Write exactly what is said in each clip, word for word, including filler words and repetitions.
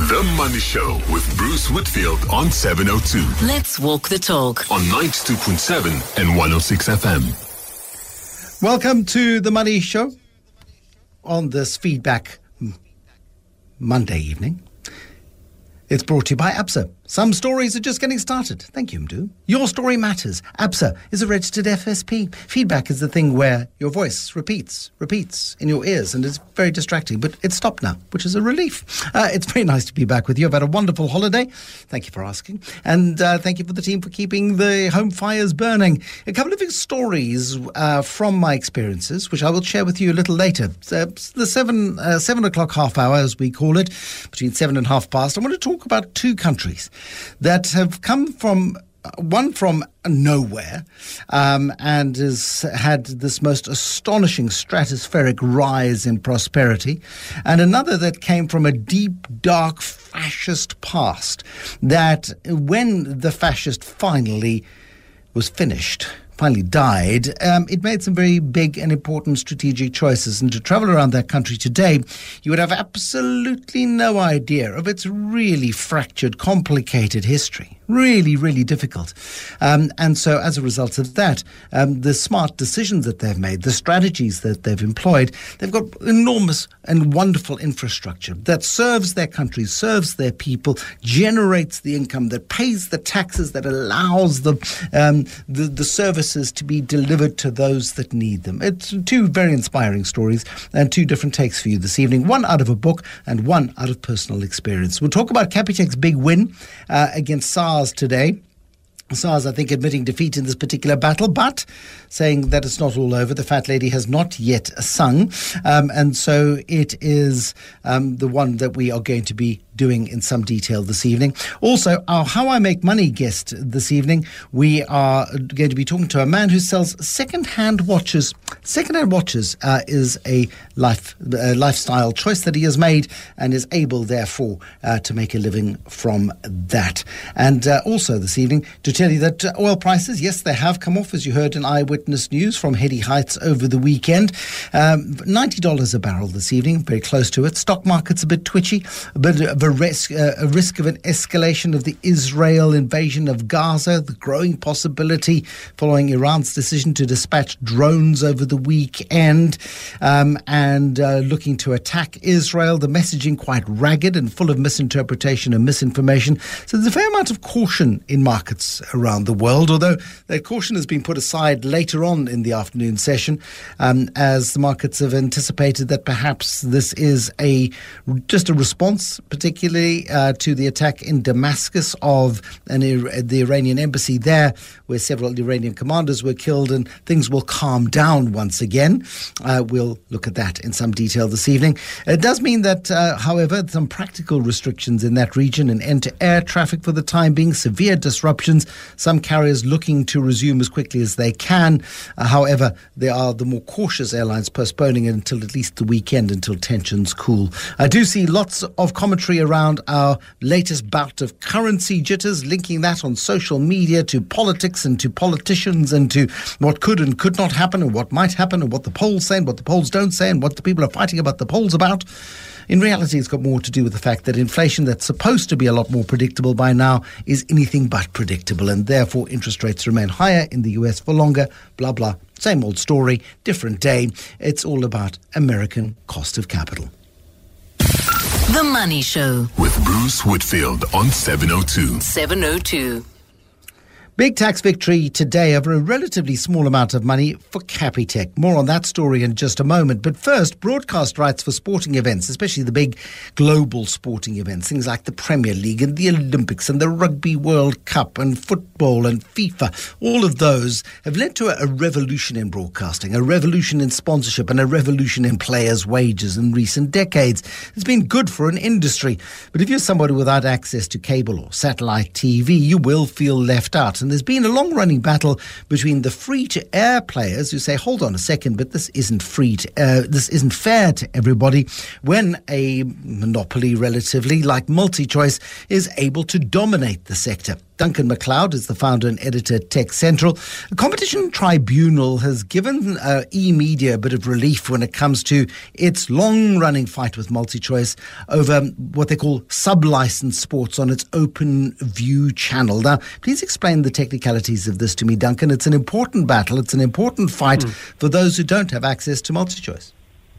The Money Show with Bruce Whitfield on seven oh two. Let's walk the talk on ninety-two point seven and one oh six F M. Welcome to The Money Show on this feedback Monday evening. It's brought to you by ABSA. Some stories are just getting started. Thank you, Mdu. Your story matters. ABSA is a registered F S P. Feedback is the thing where your voice repeats, repeats in your ears, and it's very distracting. But it's stopped now, which is a relief. Uh, it's very nice to be back with you. I've had a wonderful holiday. Thank you for asking. And uh, thank you for the team for keeping the home fires burning. A couple of stories uh, from my experiences, which I will share with you a little later. So the seven, uh, seven o'clock half hour, as we call it, between seven and half past, I want to talk about two countries that have come from, one from nowhere um, and has had this most astonishing stratospheric rise in prosperity, and another that came from a deep, dark fascist past that when the fascist finally was finished, finally died, um, it made some very big and important strategic choices. And to travel around that country today, you would have absolutely no idea of its really fractured, complicated history. Really, really difficult. Um, and so as a result of that, um, the smart decisions that they've made, the strategies that they've employed, they've got enormous and wonderful infrastructure that serves their country, serves their people, generates the income, that pays the taxes, that allows the, um, the, the services to be delivered to those that need them. It's two very inspiring stories and two different takes for you this evening, one out of a book and one out of personal experience. We'll talk about Capitec's big win uh, against SARS today. SARS, I think, admitting defeat in this particular battle, but saying that it's not all over. The fat lady has not yet sung. Um, and so it is um, the one that we are going to be doing in some detail this evening. Also, our How I Make Money guest this evening, we are going to be talking to a man who sells second-hand watches. Second-hand watches uh, is a life uh, lifestyle choice that he has made and is able, therefore, uh, to make a living from that. And uh, also this evening, to tell you that uh, oil prices, yes, they have come off, as you heard in Eyewitness News, from heady heights over the weekend. Um, ninety dollars a barrel this evening, very close to it. Stock market's a bit twitchy, a bit of a risk, uh, a risk of an escalation of the Israel invasion of Gaza, the growing possibility following Iran's decision to dispatch drones over the weekend um, and uh, looking to attack Israel. The messaging quite ragged and full of misinterpretation and misinformation. So there's a fair amount of caution in markets around the world, although that caution has been put aside later on in the afternoon session um, as the markets have anticipated that perhaps this is a just a response, particularly uh, to the attack in Damascus of an, the Iranian embassy there, where several Iranian commanders were killed, and things will calm down once again. Uh, we'll look at that in some detail this evening. It does mean that, uh, however, some practical restrictions in that region and end-to-air traffic for the time being, severe disruptions, some carriers looking to resume as quickly as they can. Uh, however, there are the more cautious airlines postponing it until at least the weekend, until tensions cool. I do see lots of commentary around our latest bout of currency jitters, linking that on social media to politics and to politicians and to what could and could not happen and what might happen and what the polls say and what the polls don't say and what the people are fighting about the polls about. In reality, it's got more to do with the fact that inflation that's supposed to be a lot more predictable by now is anything but predictable, and therefore interest rates remain higher in the U S for longer, blah, blah. Same old story, different day. It's all about American cost of capital. The Money Show with Bruce Whitfield on seven oh two. seven oh two. Big tax victory today over a relatively small amount of money for Capitec. More on that story in just a moment. But first, broadcast rights for sporting events, especially the big global sporting events, things like the Premier League and the Olympics and the Rugby World Cup and football and FIFA. All of those have led to a, a revolution in broadcasting, a revolution in sponsorship and a revolution in players' wages in recent decades. It's been good for an industry. But if you're somebody without access to cable or satellite T V, you will feel left out. And there's been a long-running battle between the free-to-air players who say, hold on a second, but this isn't free to, uh, this isn't fair to everybody, when a monopoly, relatively, like MultiChoice, is able to dominate the sector. Duncan McLeod is the founder and editor at Tech Central. The Competition Tribunal has given uh, eMedia a bit of relief when it comes to its long-running fight with MultiChoice over what they call sub-licensed sports on its Open View channel. Now, please explain the technicalities of this to me, Duncan. It's an important battle. It's an important fight mm. for those who don't have access to MultiChoice.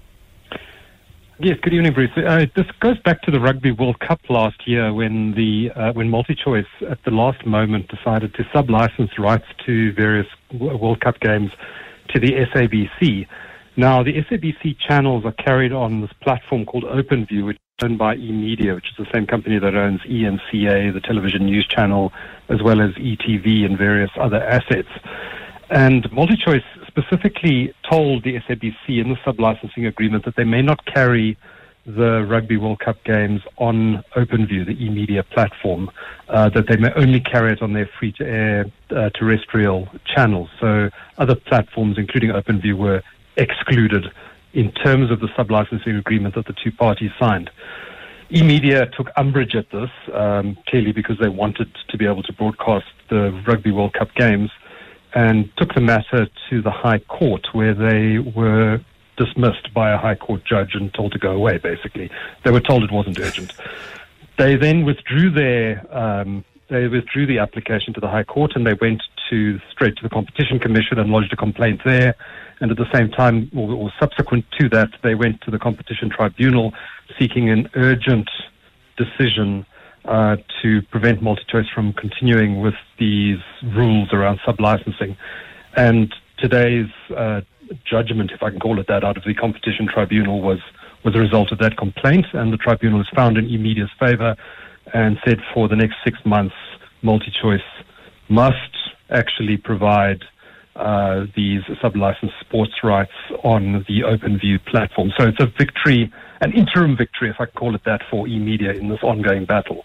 Yes, good evening, Bruce. Uh, this goes back to the Rugby World Cup last year when the uh, when MultiChoice at the last moment decided to sub-license rights to various World Cup games to the S A B C. Now, the S A B C channels are carried on this platform called OpenView, which is owned by eMedia, which is the same company that owns E N C A, the television news channel, as well as E T V and various other assets. And MultiChoice specifically told the S A B C in the sub-licensing agreement that they may not carry the Rugby World Cup games on OpenView, the eMedia platform, uh, that they may only carry it on their free-to-air uh, terrestrial channels. So other platforms, including OpenView, were excluded in terms of the sub-licensing agreement that the two parties signed. eMedia took umbrage at this, um, clearly because they wanted to be able to broadcast the Rugby World Cup games, and took the matter to the High Court, where they were dismissed by a High Court judge and told to go away, basically. They were told it wasn't urgent. They then withdrew their um, they withdrew the application to the High Court, and they went to straight to the Competition Commission and lodged a complaint there. And at the same time, or, or subsequent to that, they went to the Competition Tribunal seeking an urgent decision Uh, to prevent MultiChoice from continuing with these rules around sub-licensing. And today's uh, judgment, if I can call it that, out of the Competition Tribunal was, was a result of that complaint, and the tribunal has found in eMedia's favour and said for the next six months, MultiChoice must actually provide uh, these sub-licensed sports rights on the OpenView platform. So it's a victory, an interim victory, if I can call it that, for eMedia in this ongoing battle.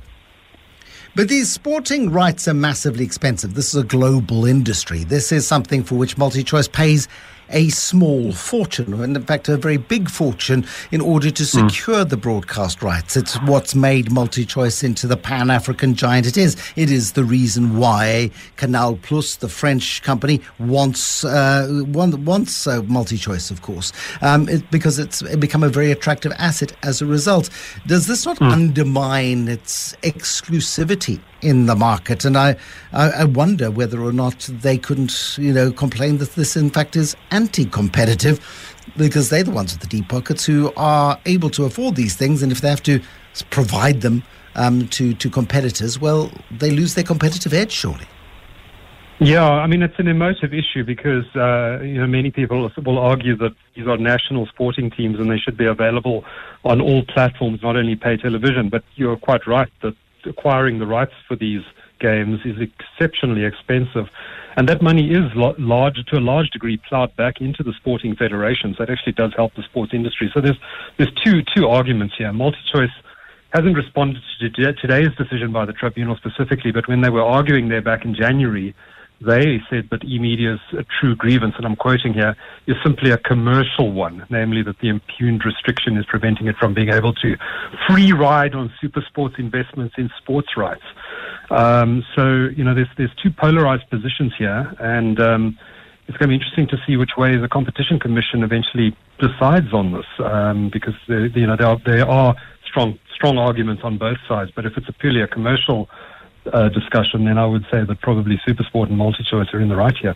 But these sporting rights are massively expensive. This is a global industry. This is something for which MultiChoice pays a small fortune, and in fact a very big fortune, in order to secure mm. the broadcast rights. It's what's made MultiChoice into the Pan-African giant it is. It is the reason why Canal Plus, the French company, wants uh, wants uh, MultiChoice, of course, um, it, because it's become a very attractive asset as a result. Does this not mm. undermine its exclusivity in the market? And I, I, I wonder whether or not they couldn't, you know, complain that this, in fact, is anti-competitive, because they're the ones with the deep pockets who are able to afford these things, and if they have to provide them um, to, to competitors, well, they lose their competitive edge, surely. Yeah, I mean, it's an emotive issue because, uh, you know, many people will argue that these are national sporting teams and they should be available on all platforms, not only pay television. But you're quite right that acquiring the rights for these games is exceptionally expensive, and that money is lo- large to a large degree plowed back into the sporting federations. That actually does help the sports industry. So there's there's two two arguments here. MultiChoice hasn't responded to today's decision by the tribunal specifically, but when they were arguing there back in January, they said that eMedia's true grievance, and I'm quoting here, is simply a commercial one, namely that the impugned restriction is preventing it from being able to free ride on SuperSport's investments in sports rights. Um, so, you know, there's there's two polarized positions here, and um, it's going to be interesting to see which way the Competition Commission eventually decides on this, um, because, there, you know, there are, there are strong strong arguments on both sides, but if it's a purely a commercial Uh, discussion, then I would say that probably SuperSport and MultiChoice are in the right here.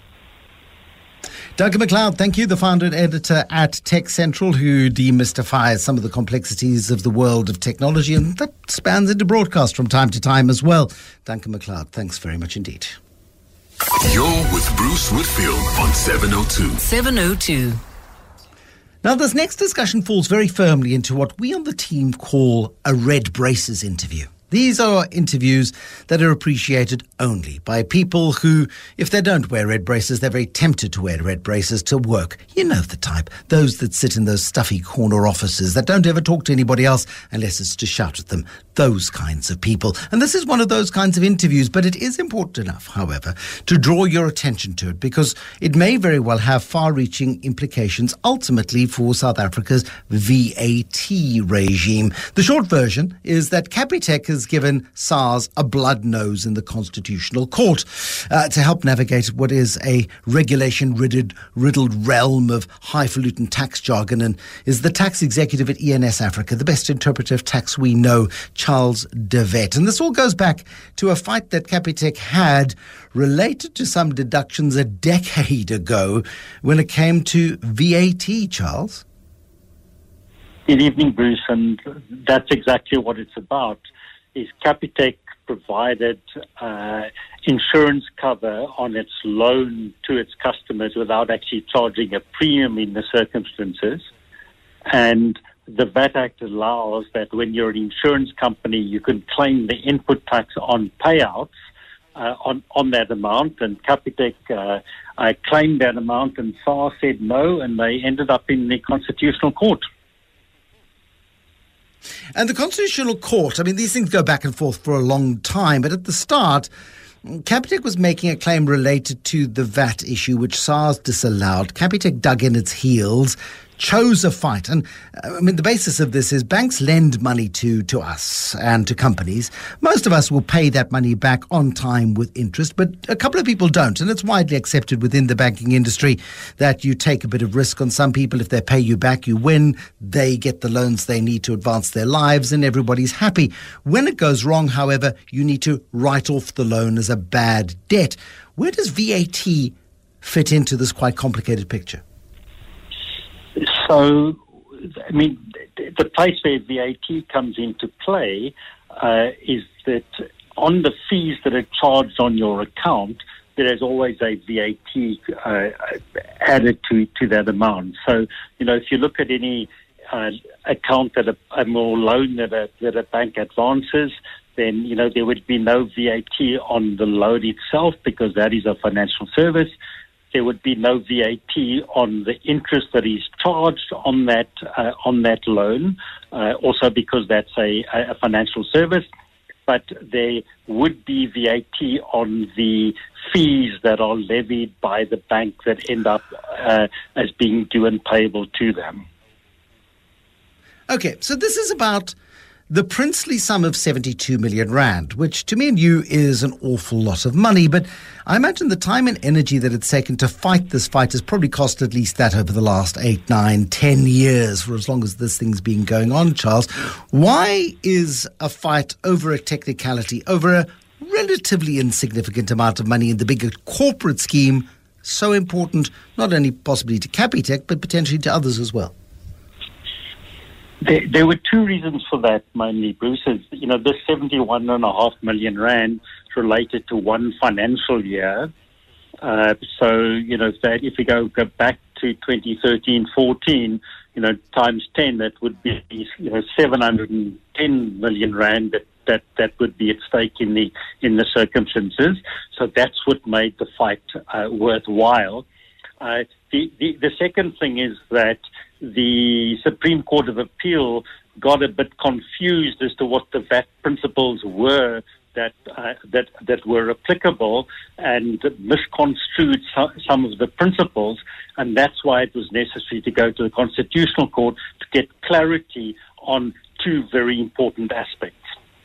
Duncan McLeod, thank you, the founder and editor at Tech Central, who demystifies some of the complexities of the world of technology, and that spans into broadcast from time to time as well. Duncan McLeod, thanks very much indeed. You're with Bruce Whitfield on seven oh two. seven oh two. Now, this next discussion falls very firmly into what we on the team call a red braces interview. These are interviews that are appreciated only by people who, if they don't wear red braces, they're very tempted to wear red braces to work. You know the type. Those that sit in those stuffy corner offices that don't ever talk to anybody else unless it's to shout at them. Those kinds of people. And this is one of those kinds of interviews, but it is important enough, however, to draw your attention to it, because it may very well have far-reaching implications ultimately for South Africa's V A T regime. The short version is that Capitec has has given SARS a blood nose in the Constitutional Court uh, to help navigate what is a regulation-riddled riddled realm of highfalutin tax jargon, and is the tax executive at E N S Africa, the best interpreter of tax we know, Charles de Wet. And this all goes back to a fight that Capitec had related to some deductions a decade ago when it came to V A T, Charles. Good evening, Bruce, and that's exactly what it's about. Is Capitec provided uh, insurance cover on its loan to its customers without actually charging a premium in the circumstances. And the V A T Act allows that when you're an insurance company, you can claim the input tax on payouts uh, on, on that amount. And Capitec uh, uh, claimed that amount, and SARS said no, and they ended up in the Constitutional Court. And the Constitutional Court, I mean, these things go back and forth for a long time, but at the start, Capitec was making a claim related to the V A T issue, which SARS disallowed. Capitec dug in its heels, chose a fight. And I mean, the basis of this is banks lend money to, to us and to companies. Most of us will pay that money back on time with interest, but a couple of people don't. And it's widely accepted within the banking industry that you take a bit of risk on some people. If they pay you back, you win. They get the loans they need to advance their lives, and everybody's happy. When it goes wrong, however, you need to write off the loan as a bad debt. Where does V A T fit into this quite complicated picture? So, I mean, the place where V A T comes into play uh, is that on the fees that are charged on your account, there is always a V A T uh, added to, to that amount. So, you know, if you look at any uh, account that a, a more loan that a, that a bank advances, then, you know, there would be no V A T on the loan itself because that is a financial service. There would be no V A T on the interest that is charged on that uh, on that loan, uh, also because that's a, a financial service. But there would be V A T on the fees that are levied by the bank that end up uh, as being due and payable to them. Okay, so this is about the princely sum of seventy-two million rand, which to me and you is an awful lot of money. But I imagine the time and energy that it's taken to fight this fight has probably cost at least that over the last eight, nine, ten years, for as long as this thing's been going on, Charles. Why is a fight over a technicality, over a relatively insignificant amount of money in the bigger corporate scheme so important, not only possibly to Capitec, but potentially to others as well? There, there were two reasons for that, mainly, Bruce. Is, you know, this seventy-one and a half million rand related to one financial year. Uh, so, you know, that if we go, go back to twenty thirteen fourteen, you know, times ten, that would be, you know, seven hundred ten million rand that, that, that would be at stake in the, in the circumstances. So that's what made the fight uh, worthwhile. Uh, the, the, the second thing is that the Supreme Court of Appeal got a bit confused as to what the V A T principles were that uh, that that were applicable, and misconstrued so, some of the principles, and that's why it was necessary to go to the Constitutional Court to get clarity on two very important aspects.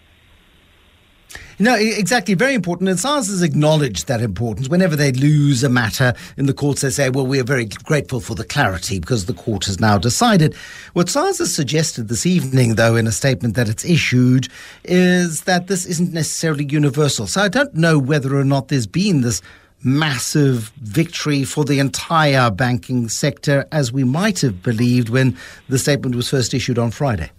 No, exactly. Very important. And SARS has acknowledged that importance. Whenever they lose a matter in the courts, they say, well, we are very grateful for the clarity because the court has now decided. What SARS has suggested this evening, though, in a statement that it's issued, is that this isn't necessarily universal. So I don't know whether or not there's been this massive victory for the entire banking sector as we might have believed when the statement was first issued on Friday.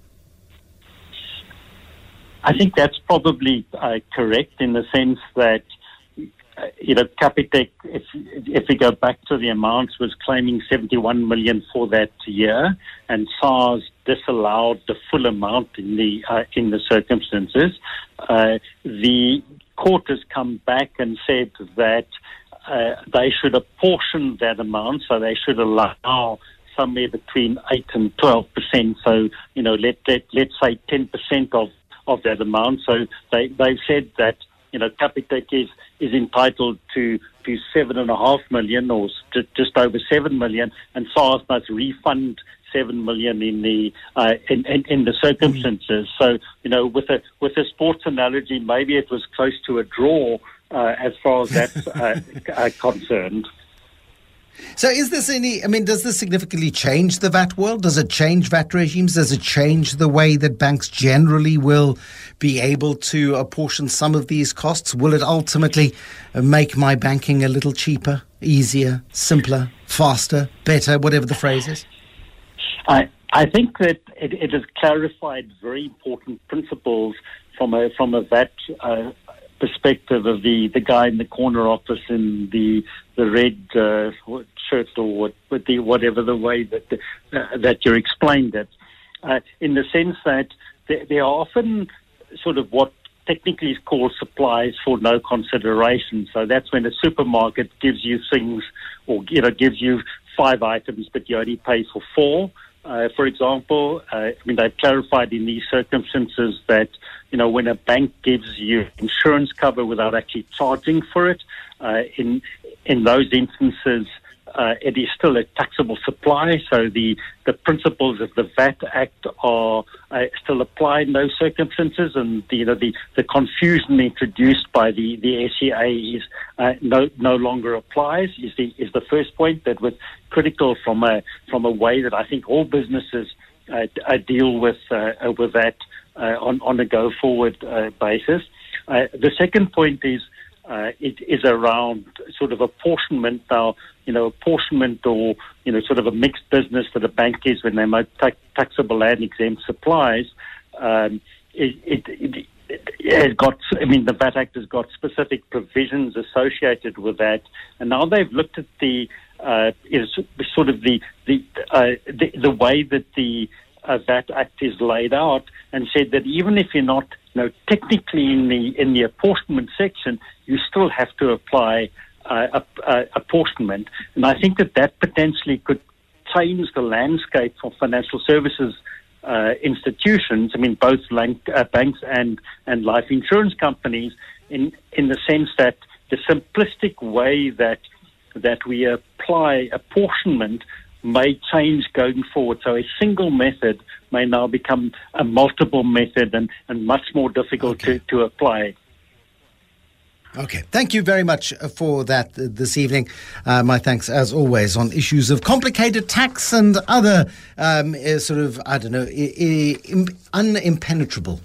I think that's probably uh, correct in the sense that, uh, you know, Capitec, if, if we go back to the amounts, was claiming seventy-one million for that year, and SARS disallowed the full amount in the uh, in the circumstances. Uh, the court has come back and said that uh, they should apportion that amount, so they should allow somewhere between eight and twelve percent. So, you know, let, let let's say ten percent of of that amount. So they, they've said that, you know, Capitec is, is entitled to, to seven and a half million or st- just over seven million, and SARS must refund seven million in the uh, in, in in the circumstances. So you know, with a with a sports analogy, maybe it was close to a draw uh, as far as that's uh, uh, concerned. So is this any, I mean, does this significantly change the V A T world? Does it change V A T regimes? Does it change the way that banks generally will be able to apportion some of these costs? Will it ultimately make my banking a little cheaper, easier, simpler, faster, better, whatever the phrase is? I I think that it, it has clarified very important principles from a from a V A T uh, perspective of the, the guy in the corner office in the the red uh, shirt or what, with the whatever the way that the, uh, that you explained it, uh, in the sense that there, there are often sort of what technically is called supplies for no consideration. So that's when a supermarket gives you things, or you know gives you five items, but you only pay for four. Uh, for example, uh, I mean, they've clarified in these circumstances that, you know, when a bank gives you insurance cover without actually charging for it, uh, in in those instances, uh, it is still a taxable supply. So the, the principles of the V A T Act are uh, still apply in those circumstances, and the, you know, the, the confusion introduced by the, the S C A is uh, no no longer applies. Is the is the first point that was critical from a from a way that I think all businesses uh, uh, deal with uh, with that uh, on on a go forward uh, basis. Uh, the second point is. Uh, it is around sort of apportionment now, you know, apportionment or, you know, sort of a mixed business that a bank is when they make ta- taxable and exempt supplies. Um, it, it, it, it has got, I mean, the V A T Act has got specific provisions associated with that. And now they've looked at the, uh, is sort of the, the, uh, the, the way that the uh, V A T Act is laid out, and said that even if you're not, you know, technically in the in the apportionment section, you still have to apply uh, a, a, apportionment. And I think that that potentially could change the landscape for financial services uh, institutions. I mean, both bank, uh, banks and, and life insurance companies, in in the sense that the simplistic way that that we apply apportionment may change going forward. So a single method may now become a multiple method and, and much more difficult okay. to, to apply. Okay. Thank you very much for that uh, this evening. Uh, my thanks, as always, on issues of complicated tax and other um, uh, sort of, I don't know, I- I- unimpenetrable.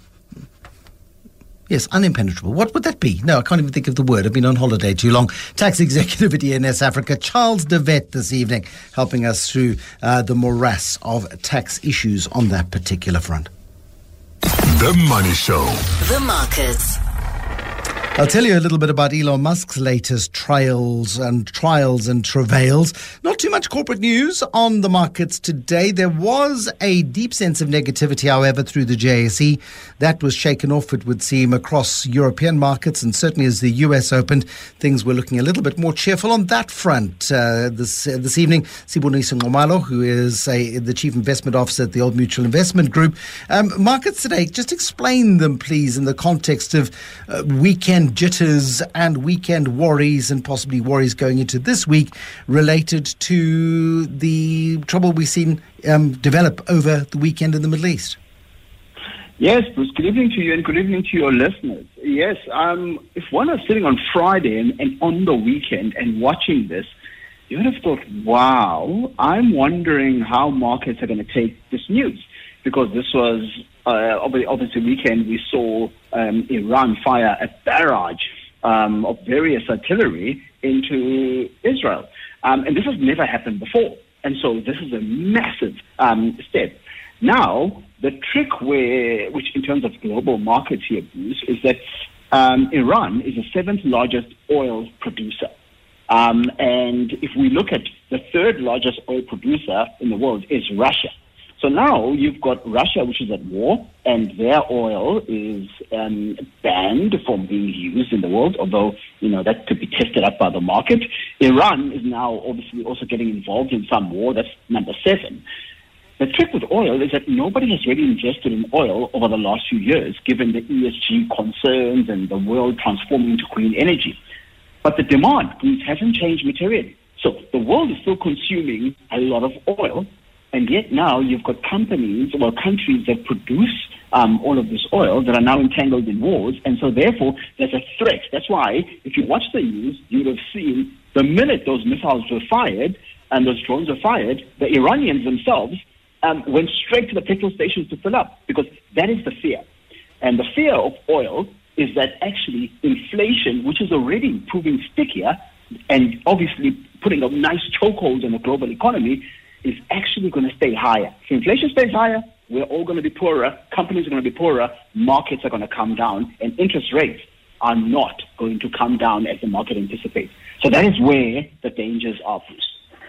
Yes, unimpenetrable. What would that be? No, I can't even think of the word. I've been on holiday too long. Tax executive at E N S Africa, Charles de Wet, this evening, helping us through uh, the morass of tax issues on that particular front. The Money Show. The markets. I'll tell you a little bit about Elon Musk's latest trials and trials and travails. Not too much corporate news on the markets today. There was a deep sense of negativity, however, through the J S E. That was shaken off, it would seem, across European markets, and certainly as the U S opened, things were looking a little bit more cheerful on that front. Uh, this uh, this evening, Sibonisa Ngomalo, who is a, the Chief Investment Officer at the Old Mutual Investment Group. Um, markets today, just explain them, please, in the context of uh, weekend jitters and weekend worries, and possibly worries going into this week related to the trouble we've seen um, develop over the weekend in the Middle East. Yes, Bruce, good evening to you and good evening to your listeners. Yes, um, if one was sitting on Friday and, and on the weekend and watching this, you would have thought, wow, I'm wondering how markets are going to take this news, because this was Uh, obviously, obviously, weekend we saw um, Iran fire a barrage um, of various artillery into Israel. Um, and this has never happened before. And so this is a massive um, step. Now, the trick where, which in terms of global markets here, Bruce, is that um, Iran is the seventh largest oil producer. Um, and if we look at the third largest oil producer in the world is Russia. So now you've got Russia, which is at war, and their oil is um, banned from being used in the world, although, you know, that could be tested up by the market. Iran is now obviously also getting involved in some war. That's number seven. The trick with oil is that nobody has really invested in oil over the last few years, given the E S G concerns and the world transforming to clean energy. But the demand hasn't changed materially. So the world is still consuming a lot of oil, And yet now you've got companies, well, countries that produce um, all of this oil that are now entangled in wars. And so therefore, there's a threat. That's why if you watch the news, you would have seen the minute those missiles were fired and those drones were fired, the Iranians themselves um, went straight to the petrol stations to fill up, because that is the fear. And the fear of oil is that actually inflation, which is already proving stickier and obviously putting a nice chokehold on the global economy, is actually going to stay higher. If inflation stays higher, we're all going to be poorer, companies are going to be poorer, markets are going to come down, and interest rates are not going to come down as the market anticipates. So that is where the dangers are, Bruce.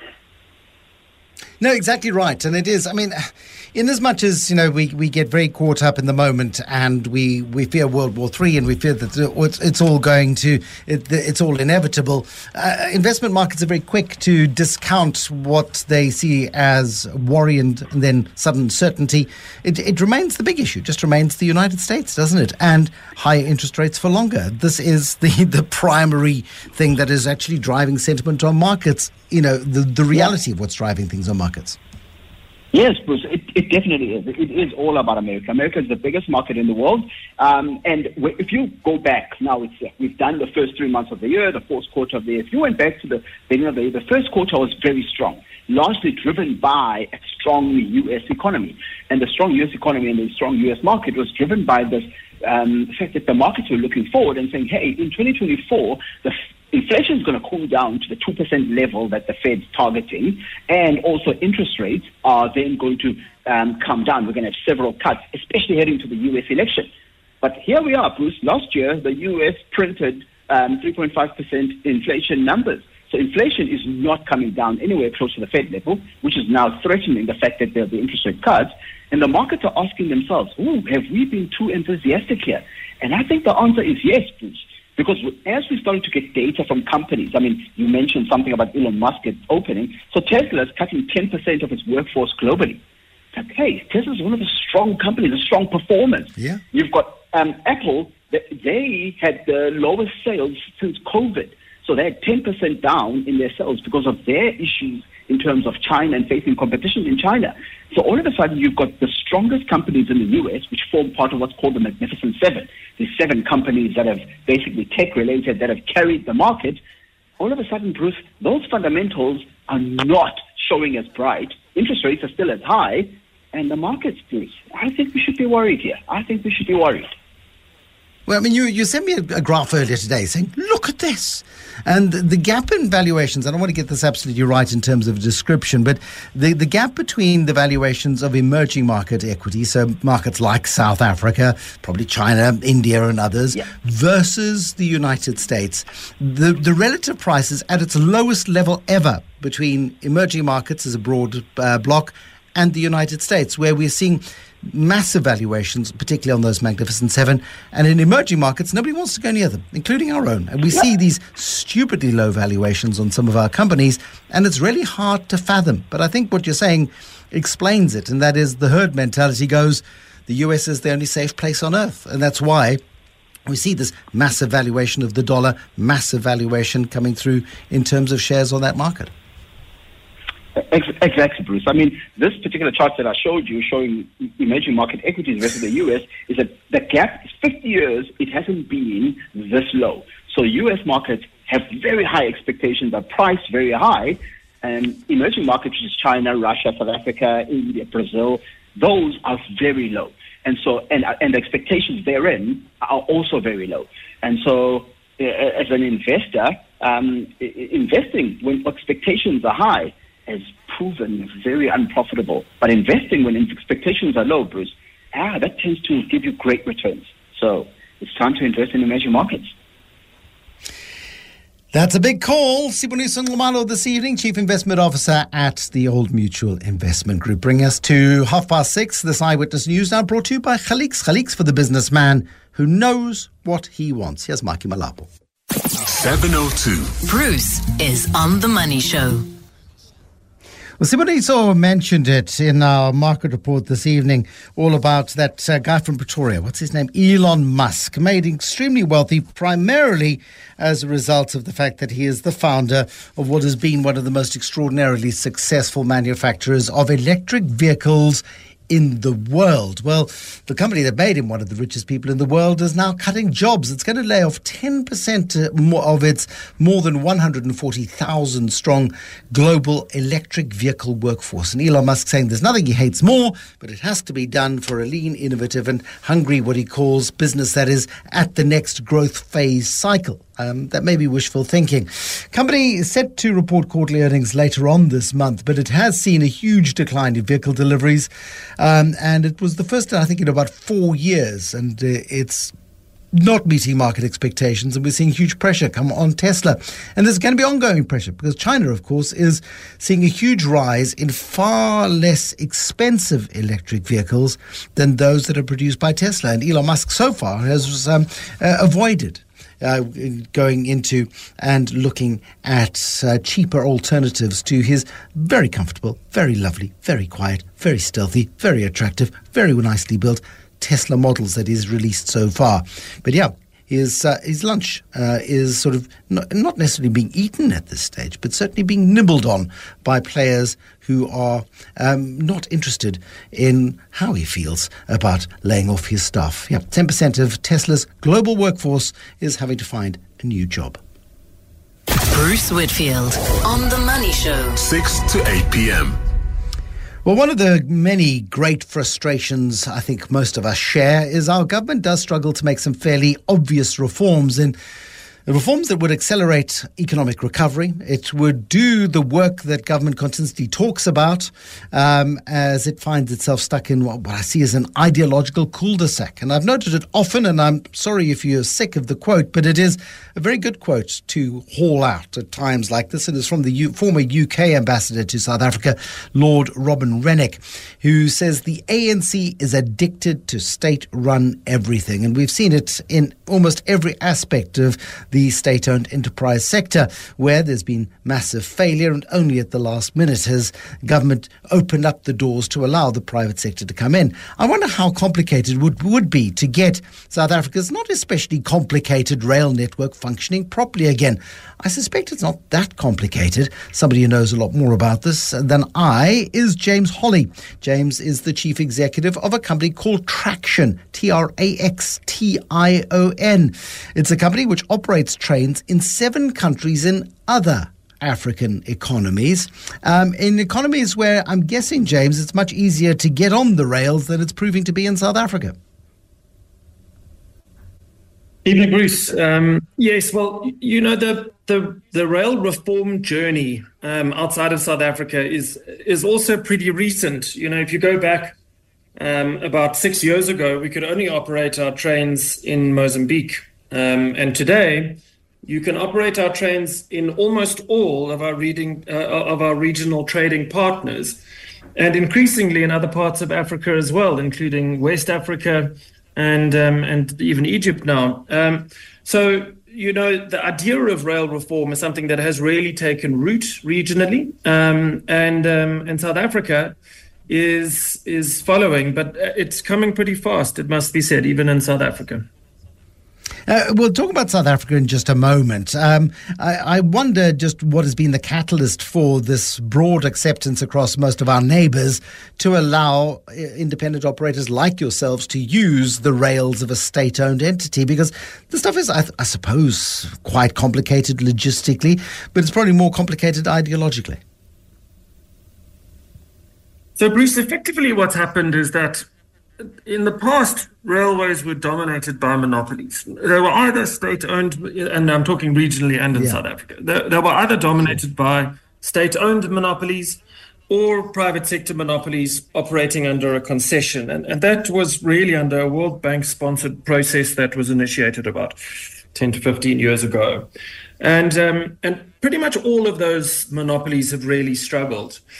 No, exactly right. And it is, I mean, in as much as, you know, we, we get very caught up in the moment and we, we fear World War Three and we fear that it's, it's all going to, it, it's all inevitable, uh, investment markets are very quick to discount what they see as worry and, and then sudden certainty. It, it remains the big issue, just remains the United States, doesn't it? And higher interest rates for longer. This is the, the primary thing that is actually driving sentiment on markets. You know, the, the reality of what's driving things on markets. Yes, Bruce, it, it definitely is. It is all about America. America is the biggest market in the world. Um, and w- if you go back, now it's uh, we've done the first three months of the year, the fourth quarter of the year. If you went back to the beginning of the year, the first quarter was very strong, largely driven by a strong U S economy. And the strong U S economy and the strong U S market was driven by this um, fact that the markets were looking forward and saying, hey, in twenty twenty-four, the inflation is going to cool down to the two percent level that the Fed's targeting, and also interest rates are then going to um, come down. We're going to have several cuts, especially heading to the U S election. But here we are, Bruce. Last year, the U S printed um, three point five percent inflation numbers. So inflation is not coming down anywhere close to the Fed level, which is now threatening the fact that there'll be interest rate cuts. And the markets are asking themselves, oh, have we been too enthusiastic here? And I think the answer is yes, Bruce. Because as we started to get data from companies, I mean, you mentioned something about Elon Musk at opening. So Tesla is cutting ten percent of its workforce globally. It's like, hey, Tesla is one of the strong companies, a strong performance. Yeah. You've got um, Apple, they had the lowest sales since COVID. So they had ten percent down in their sales because of their issues in terms of China and facing competition in China. So all of a sudden, you've got the strongest companies in the U S, which form part of what's called the Magnificent Seven. These seven companies that have basically tech-related, that have carried the market. All of a sudden, Bruce, those fundamentals are not showing as bright. Interest rates are still as high. And the markets, Bruce, I think we should be worried here. I think we should be worried. Well, I mean, you, you sent me a, a graph earlier today saying, look at this. And the gap in valuations, I don't want to get this absolutely right in terms of description, but the, the gap between the valuations of emerging market equities, so markets like South Africa, probably China, India and others, yeah. versus the United States, the, the relative price is at its lowest level ever between emerging markets as a broad uh, block and the United States, where we're seeing massive valuations, particularly on those Magnificent Seven. And in emerging markets, nobody wants to go near them, including our own. And we yeah. see these stupidly low valuations on some of our companies, and it's really hard to fathom. But I think what you're saying explains it, and that is the herd mentality goes, the U S is the only safe place on earth. And that's why we see this massive valuation of the dollar, massive valuation coming through in terms of shares on that market. Exactly, Bruce. I mean, this particular chart that I showed you, showing emerging market equities versus the U S, is that the gap is fifty years, it hasn't been this low. So U S markets have very high expectations, are priced very high, and emerging markets, which is China, Russia, South Africa, India, Brazil, those are very low. And so, and, and the expectations therein are also very low. And so, uh, as an investor, um, investing when expectations are high has proven very unprofitable. But investing when expectations are low, Bruce, ah, that tends to give you great returns. So it's time to invest in emerging markets. That's a big call. Siboniso Nxumalo this evening, Chief Investment Officer at the Old Mutual Investment Group. Bring us to half past six. This Eyewitness News now brought to you by Khaliks. Khaliks for the businessman who knows what he wants. Here's Maki Malapo. seven oh two. Bruce is on The Money Show. Well, somebody saw mentioned it in our market report this evening, all about that uh, guy from Pretoria. What's his name? Elon Musk, made extremely wealthy primarily as a result of the fact that he is the founder of what has been one of the most extraordinarily successful manufacturers of electric vehicles in the world. Well, the company that made him one of the richest people in the world is now cutting jobs. It's going to lay off ten percent more of its more than one hundred forty thousand strong global electric vehicle workforce. And Elon Musk saying there's nothing he hates more, but it has to be done for a lean, innovative and hungry, what he calls business that is at the next growth phase cycle. Um, that may be wishful thinking. Company is set to report quarterly earnings later on this month, but it has seen a huge decline in vehicle deliveries. Um, and it was the first, I think, in about four years. And uh, it's not meeting market expectations. And we're seeing huge pressure come on Tesla. And there's going to be ongoing pressure because China, of course, is seeing a huge rise in far less expensive electric vehicles than those that are produced by Tesla. And Elon Musk so far has um, uh, avoided Uh, going into and looking at uh, cheaper alternatives to his very comfortable, very lovely, very quiet, very stealthy, very attractive, very nicely built Tesla models that he's released so far. But yeah, his uh, his lunch uh, is sort of not, not necessarily being eaten at this stage, but certainly being nibbled on by players who are um, not interested in how he feels about laying off his staff. Yeah, ten percent of Tesla's global workforce is having to find a new job. Bruce Whitfield on The Money Show. six to eight p.m. Well, one of the many great frustrations I think most of us share is our government does struggle to make some fairly obvious reforms in reforms that would accelerate economic recovery. It would do the work that government continuously talks about um, as it finds itself stuck in what, what I see as an ideological cul-de-sac. And I've noted it often, and I'm sorry if you're sick of the quote, but it is a very good quote to haul out at times like this. It is from the U- former U K ambassador to South Africa, Lord Robin Rennick, who says the A N C is addicted to state-run everything. And we've seen it in almost every aspect of the the state-owned enterprise sector, where there's been massive failure, and only at the last minute has government opened up the doors to allow the private sector to come in. I wonder how complicated it would, would be to get South Africa's not especially complicated rail network functioning properly again. I suspect it's not that complicated. Somebody who knows a lot more about this than I is James Holly. James is the chief executive of a company called Traxion, T R A X T I O N. It's a company which operates trains in seven countries in other African economies, um, in economies where I'm guessing, James, it's much easier to get on the rails than it's proving to be in South Africa. Evening, Bruce. Um, yes, well, you know, the the, the rail reform journey um, outside of South Africa is is also pretty recent. You know, if you go back um, about six years ago, we could only operate our trains in Mozambique. Um, and today, you can operate our trains in almost all of our reading uh, of our regional trading partners, and increasingly in other parts of Africa as well, including West Africa and um, and even Egypt now. Um, so, you know, the idea of rail reform is something that has really taken root regionally, um, and um, and South Africa is is following, but it's coming pretty fast, it must be said, even in South Africa. Uh, we'll talk about South Africa in just a moment. Um, I, I wonder just what has been the catalyst for this broad acceptance across most of our neighbours to allow independent operators like yourselves to use the rails of a state-owned entity, because the stuff is, I, I suppose, quite complicated logistically, but it's probably more complicated ideologically. So, Bruce, effectively what's happened is that in the past, railways were dominated by monopolies. They were either state-owned, and I'm talking regionally and in yeah. South Africa. They, they were either dominated by state-owned monopolies or private sector monopolies operating under a concession. And, and that was really under a World Bank-sponsored process that was initiated about ten to fifteen years ago. And, um, and pretty much all of those monopolies have really struggled.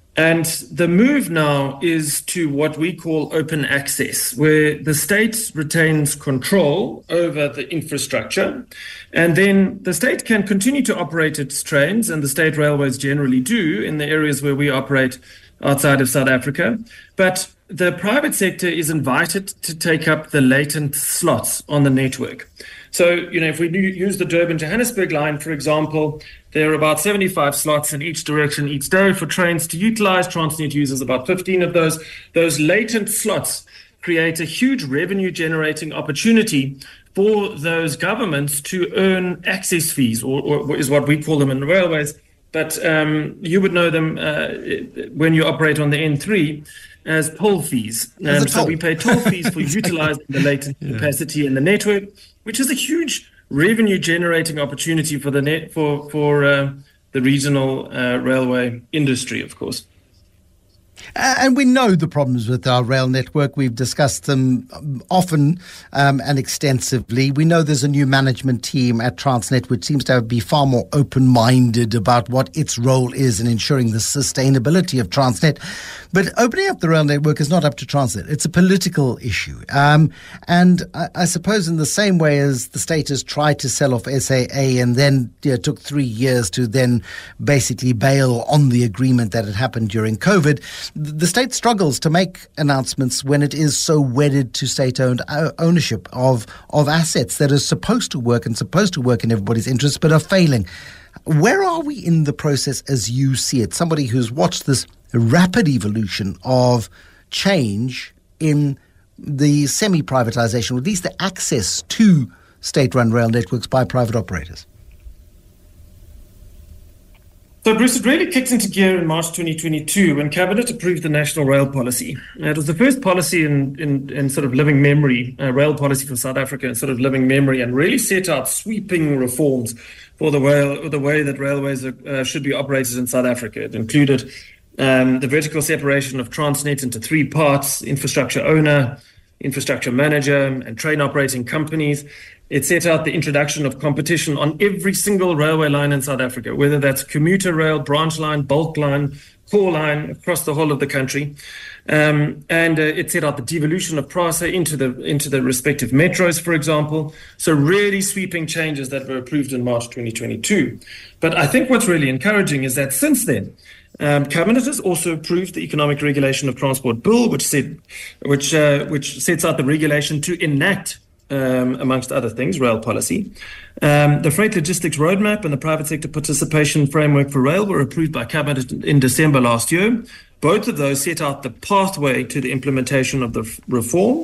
And the move now is to what we call open access, where the state retains control over the infrastructure, and then the state can continue to operate its trains, and the state railways generally do in the areas where we operate outside of South Africa. But the private sector is invited to take up the latent slots on the network. So, you know, if we use the Durban-Johannesburg line, for example, there are about seventy-five slots in each direction each day for trains to utilize. Transnet uses about fifteen of those. Those latent slots create a huge revenue-generating opportunity for those governments to earn access fees, or, or is what we call them in the railways. But um, you would know them uh, when you operate on the N three as toll fees. Um, so we pay toll fees for utilizing the latent yeah. capacity in the network, which is a huge revenue-generating opportunity for the net for for uh, the regional uh, railway industry, of course. And we know the problems with our rail network. We've discussed them often um, and extensively. We know there's a new management team at Transnet which seems to be far more open-minded about what its role is in ensuring the sustainability of Transnet. But opening up the rail network is not up to Transnet. It's a political issue. Um, and I, I suppose in the same way as the state has tried to sell off S A A and then you know, took three years to then basically bail on the agreement that had happened during COVID, the state struggles to make announcements when it is so wedded to state-owned ownership of, of assets that are supposed to work and supposed to work in everybody's interests but are failing. Where are we in the process as you see it? Somebody who's watched this rapid evolution of change in the semi-privatization, or at least the access to state-run rail networks by private operators. So, Bruce, it really kicked into gear in March twenty twenty-two when Cabinet approved the National Rail Policy. It was the first policy in, in, in sort of living memory, uh, rail policy for South Africa in sort of living memory, and really set out sweeping reforms for the way, the way that railways are, uh, should be operated in South Africa. It included um, the vertical separation of Transnet into three parts: infrastructure owner, infrastructure manager, and train operating companies. It set out the introduction of competition on every single railway line in South Africa, whether that's commuter rail, branch line, bulk line, core line, across the whole of the country. Um, and uh, it set out the devolution of PRASA into the into the respective metros, for example. So really sweeping changes that were approved in March twenty twenty-two. But I think what's really encouraging is that since then, Um, Cabinet has also approved the Economic Regulation of Transport Bill, which said, which uh, which sets out the regulation to enact, um, amongst other things, rail policy. Um, the Freight Logistics Roadmap and the Private Sector Participation Framework for Rail were approved by Cabinet in December last year. Both of those set out the pathway to the implementation of the f- reform.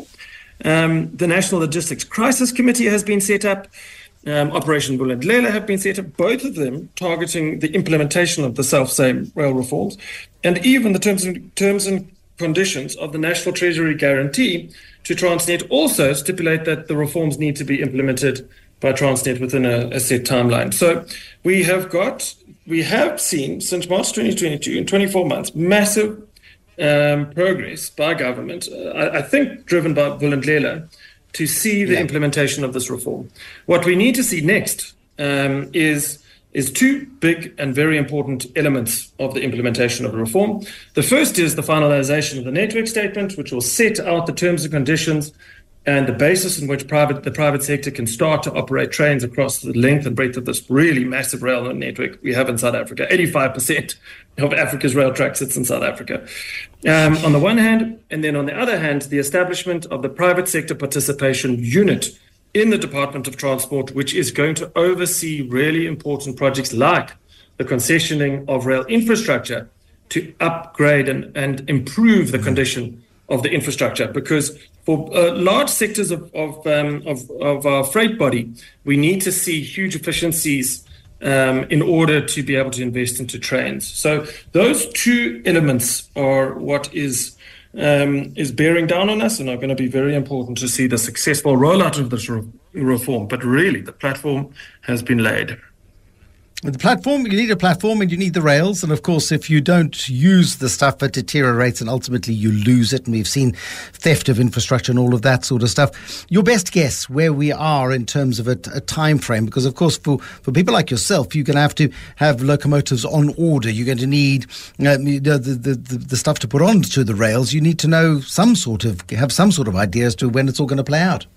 Um, the National Logistics Crisis Committee has been set up. Um, Operation Vulindlela have been set up, both of them targeting the implementation of the self-same rail reforms, and even the terms and, terms and conditions of the National Treasury Guarantee to Transnet also stipulate that the reforms need to be implemented by Transnet within a, a set timeline. So we have got, we have seen since March twenty twenty-two, in twenty-four months, massive um, progress by government, uh, I, I think driven by Vulindlela, to see the yeah. implementation of this reform. What we need to see next um, is, is two big and very important elements of the implementation of the reform. The first is the finalization of the network statement, which will set out the terms and conditions and the basis in which private the private sector can start to operate trains across the length and breadth of this really massive rail network we have in South Africa. eighty-five percent of Africa's rail track sits in South Africa. Um, on the one hand, and then on the other hand, the establishment of the private sector participation unit in the Department of Transport, which is going to oversee really important projects like the concessioning of rail infrastructure to upgrade and, and improve the condition of the infrastructure, because for uh, large sectors of of, um, of of our freight body, we need to see huge efficiencies um, in order to be able to invest into trains. So those two elements are what is um, is bearing down on us, and are going to be very important to see the successful rollout of this re- reform. But really, the platform has been laid. The platform, you need a platform and you need the rails. And of course, if you don't use the stuff, it deteriorates and ultimately you lose it. And we've seen theft of infrastructure and all of that sort of stuff. Your best guess where we are in terms of a, a time frame, because of course, for, for people like yourself, you're going to have to have locomotives on order. You're going to need uh, the, the, the, the stuff to put onto the rails. You need to know some sort of, have some sort of idea as to when it's all going to play out.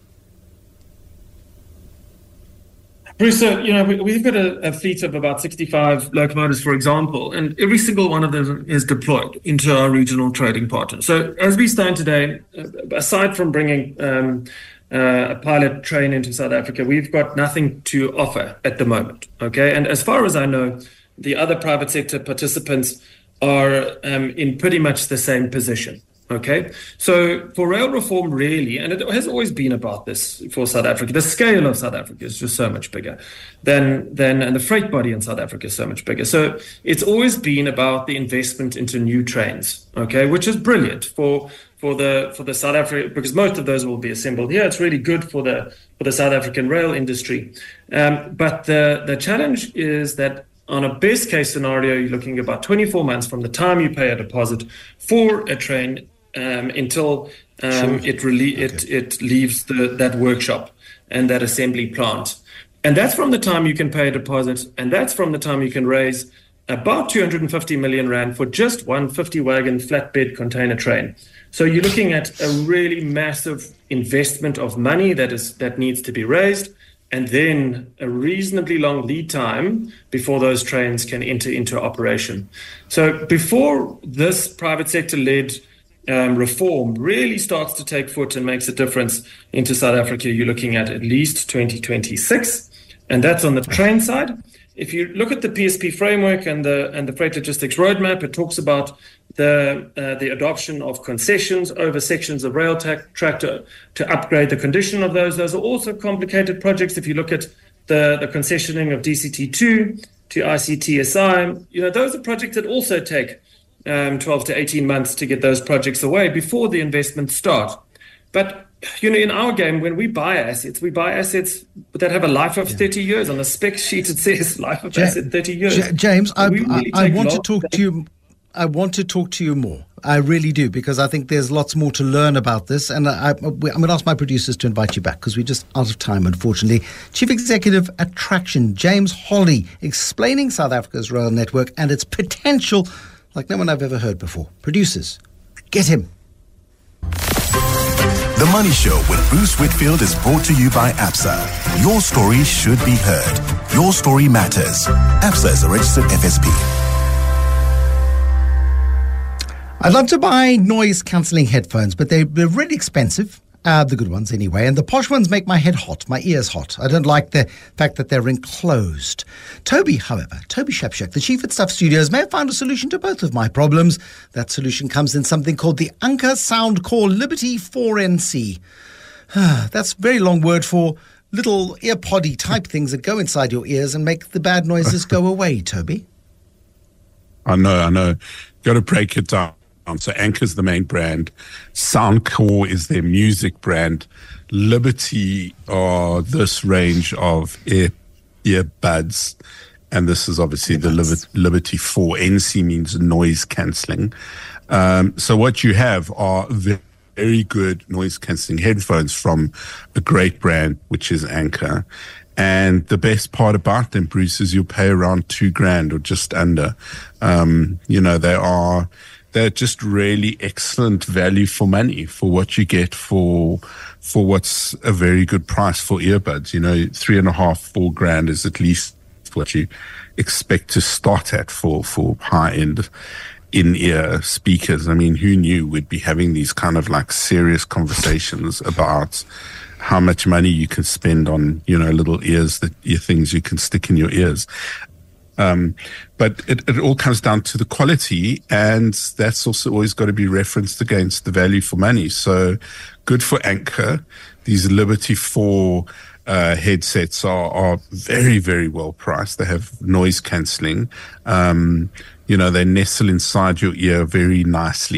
Bruce, so, you know, we, we've got a, a fleet of about sixty-five locomotives, for example, and every single one of them is deployed into our regional trading partners. So as we stand today, aside from bringing um, uh, a pilot train into South Africa, we've got nothing to offer at the moment, okay? And as far as I know, the other private sector participants are um, in pretty much the same position. Okay, so for rail reform, really, and it has always been about this for South Africa, the scale of South Africa is just so much bigger than, than and the freight body in South Africa is so much bigger. So it's always been about the investment into new trains, okay, which is brilliant for for the for the South Africa, because most of those will be assembled here. It's really good for the for the South African rail industry. Um, but the the challenge is that on a best case scenario, you're looking about twenty-four months from the time you pay a deposit for a train Um, until um, sure. it really it okay. it leaves the, that workshop and that assembly plant, and that's from the time you can pay a deposit, and that's from the time you can raise about two hundred fifty million rand for just one fifty wagon flatbed container train. So you're looking at a really massive investment of money that is that needs to be raised, and then a reasonably long lead time before those trains can enter into operation. So before this private sector led Um, reform really starts to take foot and makes a difference into South Africa, you're looking at at least twenty twenty-six, and that's on the train side. If you look at the P S P framework and the and the freight logistics roadmap, it talks about the uh, the adoption of concessions over sections of rail ta- track to, to upgrade the condition of those. Those are also complicated projects. If you look at the, the concessioning of D C T two to I C T S I, you know, those are projects that also take Um, twelve to eighteen months to get those projects away before the investments start. But, you know, in our game, when we buy assets, we buy assets that have a life of yeah. thirty years. On the spec sheet, it says life of ja- asset thirty years. Ja- James, I, really I, I want to talk to you. I want to talk to you more. I really do, because I think there's lots more to learn about this. And I, I, I'm going to ask my producers to invite you back, because we're just out of time, unfortunately. Chief Executive at Traxion, James Holley, explaining South Africa's rail network and its potential like no one I've ever heard before. Producers, get him. The Money Show with Bruce Whitfield is brought to you by Absa. Your story should be heard. Your story matters. Absa is a registered F S P. I'd love to buy noise-cancelling headphones, but they're, they're really expensive. Uh, the good ones anyway. And the posh ones make my head hot, my ears hot. I don't like the fact that they're enclosed. Toby, however, Toby Shepshak, the chief at Stuff Studios, may have found a solution to both of my problems. That solution comes in something called the Anker Soundcore Liberty four N C. That's a very long word for little earpoddy type things that go inside your ears and make the bad noises go away, Toby. I know, I know. Got to break it down. So Anker's the main brand. Soundcore is their music brand. Liberty are this range of ear earbuds, and this is obviously earbuds. The Liber- Liberty four N C means noise cancelling. Um, so what you have are very, very good noise cancelling headphones from a great brand, which is Anker. And the best part about them, Bruce, is you'll pay around two grand or just under. Um, you know, they are. They're just really excellent value for money for what you get for for what's a very good price for earbuds. You know, three and a half, four grand is at least what you expect to start at for, for high-end in-ear speakers. I mean, who knew we'd be having these kind of like serious conversations about how much money you can spend on, you know, little ears, that ear things you can stick in your ears. Um, but it, it all comes down to the quality, and that's also always got to be referenced against the value for money. So good for Anker. These Liberty four uh, headsets are, are very, very well priced. They have noise cancelling. Um, you know, they nestle inside your ear very nicely.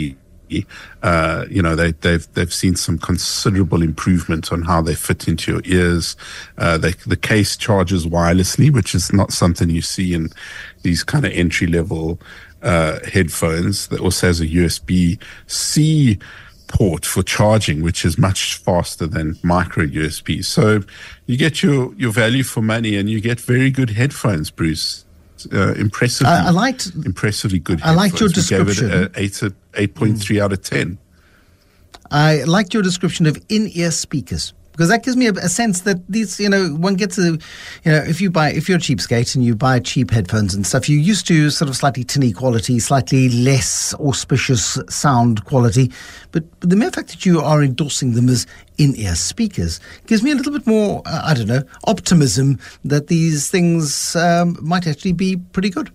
Uh, you know, they, they've they've seen some considerable improvement on how they fit into your ears. Uh, they, the case charges wirelessly, which is not something you see in these kind of entry level uh, headphones. That also has a U S B C port for charging, which is much faster than micro U S B. So you get your your value for money, and you get very good headphones, Bruce. Uh, impressively, I, I liked impressively good. I liked your We description. gave it a eight eight point three mm. out of ten. I liked your description of in-ear speakers, because that gives me a, a sense that these, you know, one gets a, you know, if you buy, if you're a cheapskate and you buy cheap headphones and stuff, you're used to sort of slightly tinny quality, slightly less auspicious sound quality. But the mere fact that you are endorsing them as in-ear speakers gives me a little bit more, uh, I don't know, optimism that these things um, might actually be pretty good.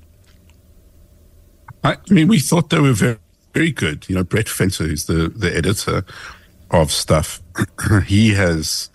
I mean, we thought they were very, very good. You know, Brett Fencer, who's the, the editor of Stuff, he has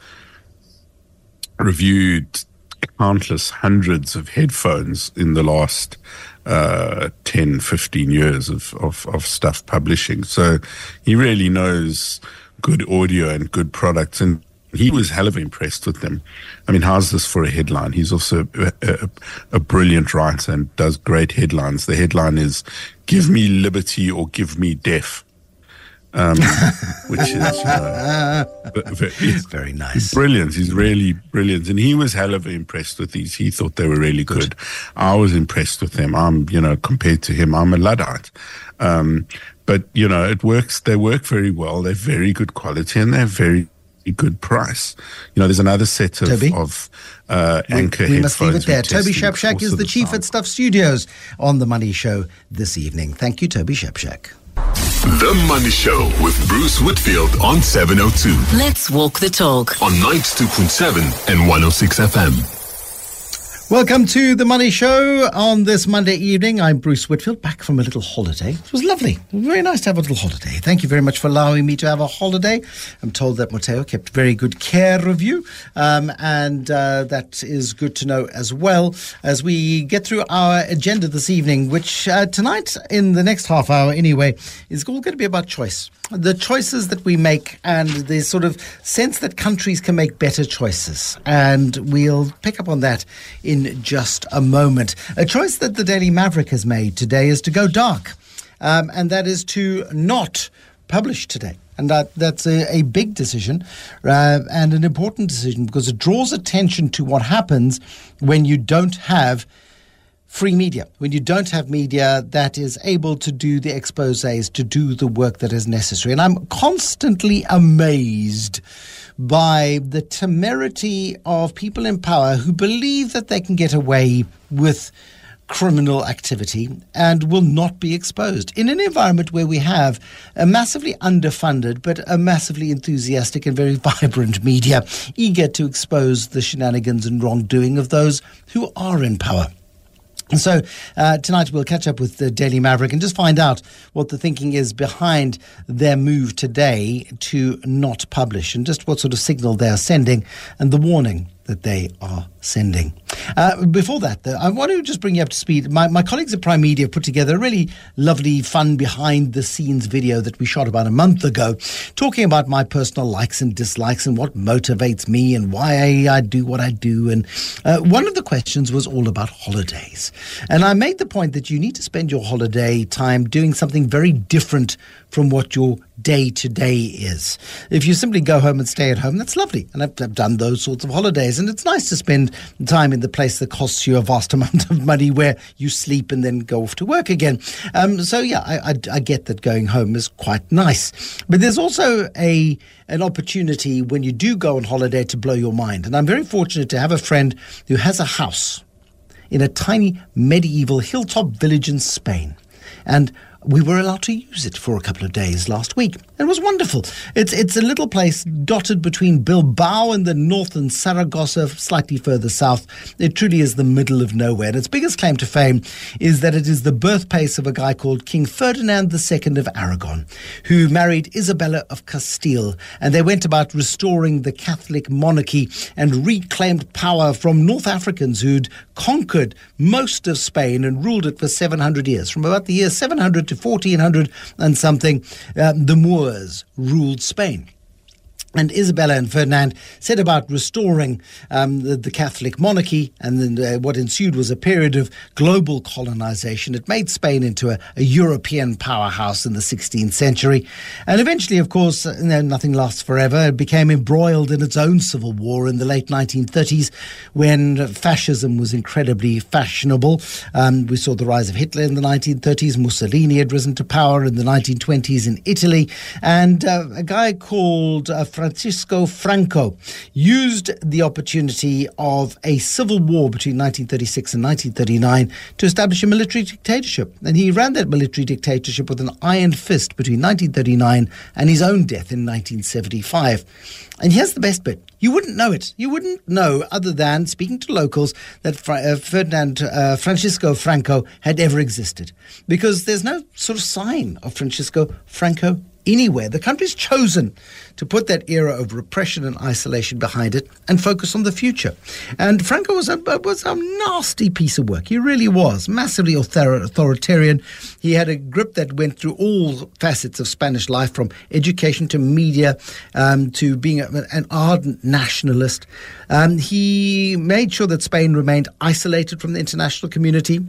reviewed countless hundreds of headphones in the last uh, ten, fifteen years of, of, of Stuff publishing. So he really knows good audio and good products, and he was hell of impressed with them. I mean, how's this for a headline? He's also a, a, a brilliant writer and does great headlines. The headline is, "Give me liberty or give me death." Um, which is, you know, very, very nice. Brilliant. He's really brilliant. And he was hell of impressed with these. He thought they were really good. good. I was impressed with them. I'm, you know, compared to him, I'm a Luddite. Um, but, you know, it works. They work very well. They're very good quality, and they're very good price. You know, there's another set of, Toby, of uh, Anchor we, we headphones. must leave it there. Toby Shepshak is the chief sound. at Stuff Studios on The Money Show this evening. Thank you, Toby Shepshak. The Money Show with Bruce Whitfield on seven oh two. Let's walk the talk on ninety-two point seven and one oh six F M. Welcome to The Money Show on this Monday evening. I'm Bruce Whitfield, back from a little holiday. It was lovely. Very nice to have a little holiday. Thank you very much for allowing me to have a holiday. I'm told that Matteo kept very good care of you, um, and uh, that is good to know as well as we get through our agenda this evening, which uh, tonight, in the next half hour anyway, is all going to be about choice. The choices that we make and the sort of sense that countries can make better choices. And we'll pick up on that in just a moment. A choice that the Daily Maverick has made today is to go dark. Um, and that is to not publish today. And that, that's a, a big decision uh, and an important decision, because it draws attention to what happens when you don't have free media, when you don't have media that is able to do the exposés, to do the work that is necessary. And I'm constantly amazed by the temerity of people in power who believe that they can get away with criminal activity and will not be exposed in an environment where we have a massively underfunded but a massively enthusiastic and very vibrant media eager to expose the shenanigans and wrongdoing of those who are in power. So uh, tonight we'll catch up with the Daily Maverick and just find out what the thinking is behind their move today to not publish, and just what sort of signal they are sending and the warning that they are sending. Uh, before that, though, I want to just bring you up to speed. My, my colleagues at Prime Media have put together a really lovely, fun, behind-the-scenes video that we shot about a month ago, talking about my personal likes and dislikes and what motivates me and why I, I do what I do. And uh, one of the questions was all about holidays. And I made the point that you need to spend your holiday time doing something very different from what your day-to-day is. If you simply go home and stay at home, that's lovely. And I've, I've done those sorts of holidays. And it's nice to spend time in the place that costs you a vast amount of money, where you sleep and then go off to work again. Um, so, yeah, I, I, I get that going home is quite nice. But there's also a an opportunity when you do go on holiday to blow your mind. And I'm very fortunate to have a friend who has a house in a tiny medieval hilltop village in Spain. And we were allowed to use it for a couple of days last week. It was wonderful. It's it's a little place dotted between Bilbao in the north and Saragossa slightly further south. It truly is the middle of nowhere. And its biggest claim to fame is that it is the birthplace of a guy called King Ferdinand the Second of Aragon, who married Isabella of Castile. And they went about restoring the Catholic monarchy and reclaimed power from North Africans who'd conquered most of Spain and ruled it for seven hundred years. From about the year seven hundred to fourteen hundred and something, um, the Moors ruled Spain. And Isabella and Ferdinand set about restoring um, the, the Catholic monarchy, and then uh, what ensued was a period of global colonization. It made Spain into a, a European powerhouse in the sixteenth century. And eventually, of course, uh, you know, nothing lasts forever. It became embroiled in its own civil war in the late nineteen thirties when fascism was incredibly fashionable. Um, we saw the rise of Hitler in the nineteen thirties. Mussolini had risen to power in the nineteen twenties in Italy. And uh, a guy called uh, Francisco Franco used the opportunity of a civil war between nineteen thirty-six and nineteen thirty-nine to establish a military dictatorship. And he ran that military dictatorship with an iron fist between nineteen thirty-nine and his own death in nineteen seventy-five. And here's the best bit. You wouldn't know it. You wouldn't know, other than speaking to locals, that Fra- uh, Ferdinand uh, Francisco Franco had ever existed. Because there's no sort of sign of Francisco Franco anywhere. The country's chosen to put that era of repression and isolation behind it and focus on the future. And Franco was a, was a nasty piece of work. He really was. Massively author- authoritarian. He had a grip that went through all facets of Spanish life, from education to media, um, to being a, an ardent nationalist. Um, he made sure that Spain remained isolated from the international community.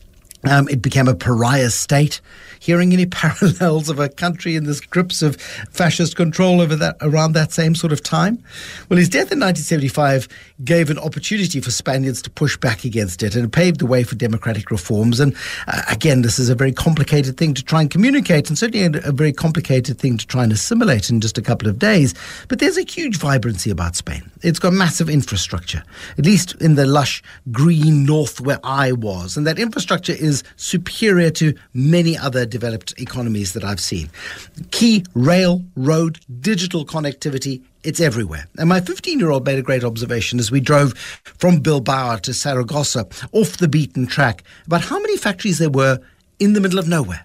Um, it became a pariah state. Hearing any parallels of a country in the grips of fascist control over that around that same sort of time? Well, his death in nineteen seventy-five gave an opportunity for Spaniards to push back against it, and it paved the way for democratic reforms. And uh, again, this is a very complicated thing to try and communicate, and certainly a, a very complicated thing to try and assimilate in just a couple of days. But there's a huge vibrancy about Spain. It's got massive infrastructure, at least in the lush green north where I was. And that infrastructure is superior to many other developed economies that I've seen. Key rail, road, digital connectivity, it's everywhere. And my fifteen-year-old made a great observation as we drove from Bilbao to Saragossa, off the beaten track, about how many factories there were in the middle of nowhere.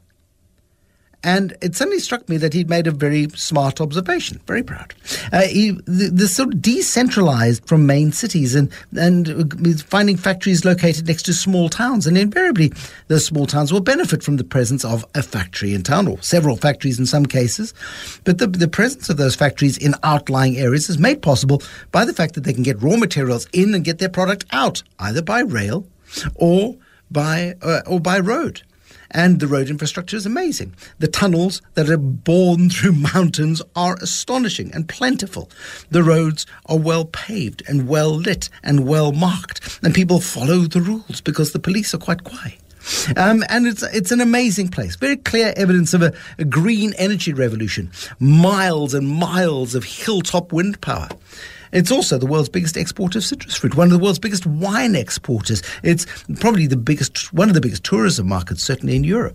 And it suddenly struck me that he'd made a very smart observation. Very proud. Uh, he, the, the sort of decentralized from main cities and, and finding factories located next to small towns. And invariably, those small towns will benefit from the presence of a factory in town, or several factories in some cases. But the, the presence of those factories in outlying areas is made possible by the fact that they can get raw materials in and get their product out, either by rail or by uh, or by road. And the road infrastructure is amazing. The tunnels that are born through mountains are astonishing and plentiful. The roads are well paved and well lit and well marked. And people follow the rules because the police are quite quiet. Um, and it's it's an amazing place. Very clear evidence of a, a green energy revolution. Miles and miles of hilltop wind power. It's also the world's biggest exporter of citrus fruit, one of the world's biggest wine exporters. It's probably the biggest, one of the biggest tourism markets, certainly in Europe.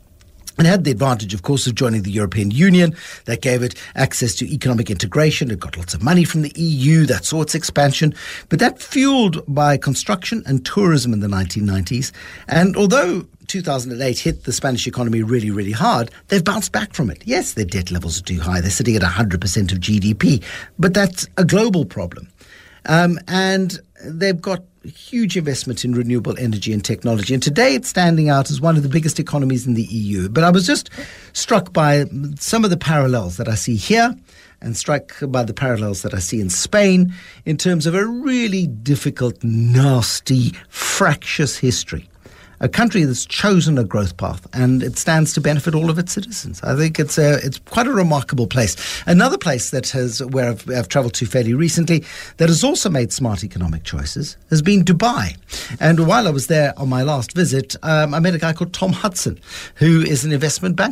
And had the advantage, of course, of joining the European Union. That gave it access to economic integration. It got lots of money from the E U. That saw its expansion. But that fueled by construction and tourism in the nineteen nineties. And although two thousand eight hit the Spanish economy really, really hard, they've bounced back from it. Yes, their debt levels are too high. They're sitting at one hundred percent of G D P. But that's a global problem. Um, and they've got huge investment in renewable energy and technology. And today it's standing out as one of the biggest economies in the E U. But I was just struck by some of the parallels that I see here and struck by the parallels that I see in Spain in terms of a really difficult, nasty, fractious history. A country that's chosen a growth path, and it stands to benefit all of its citizens. I think it's a, it's quite a remarkable place. Another place that has, where I've, I've traveled to fairly recently, that has also made smart economic choices, has been Dubai. And while I was there on my last visit, um, I met a guy called Tom Hudson, who is an investment banker.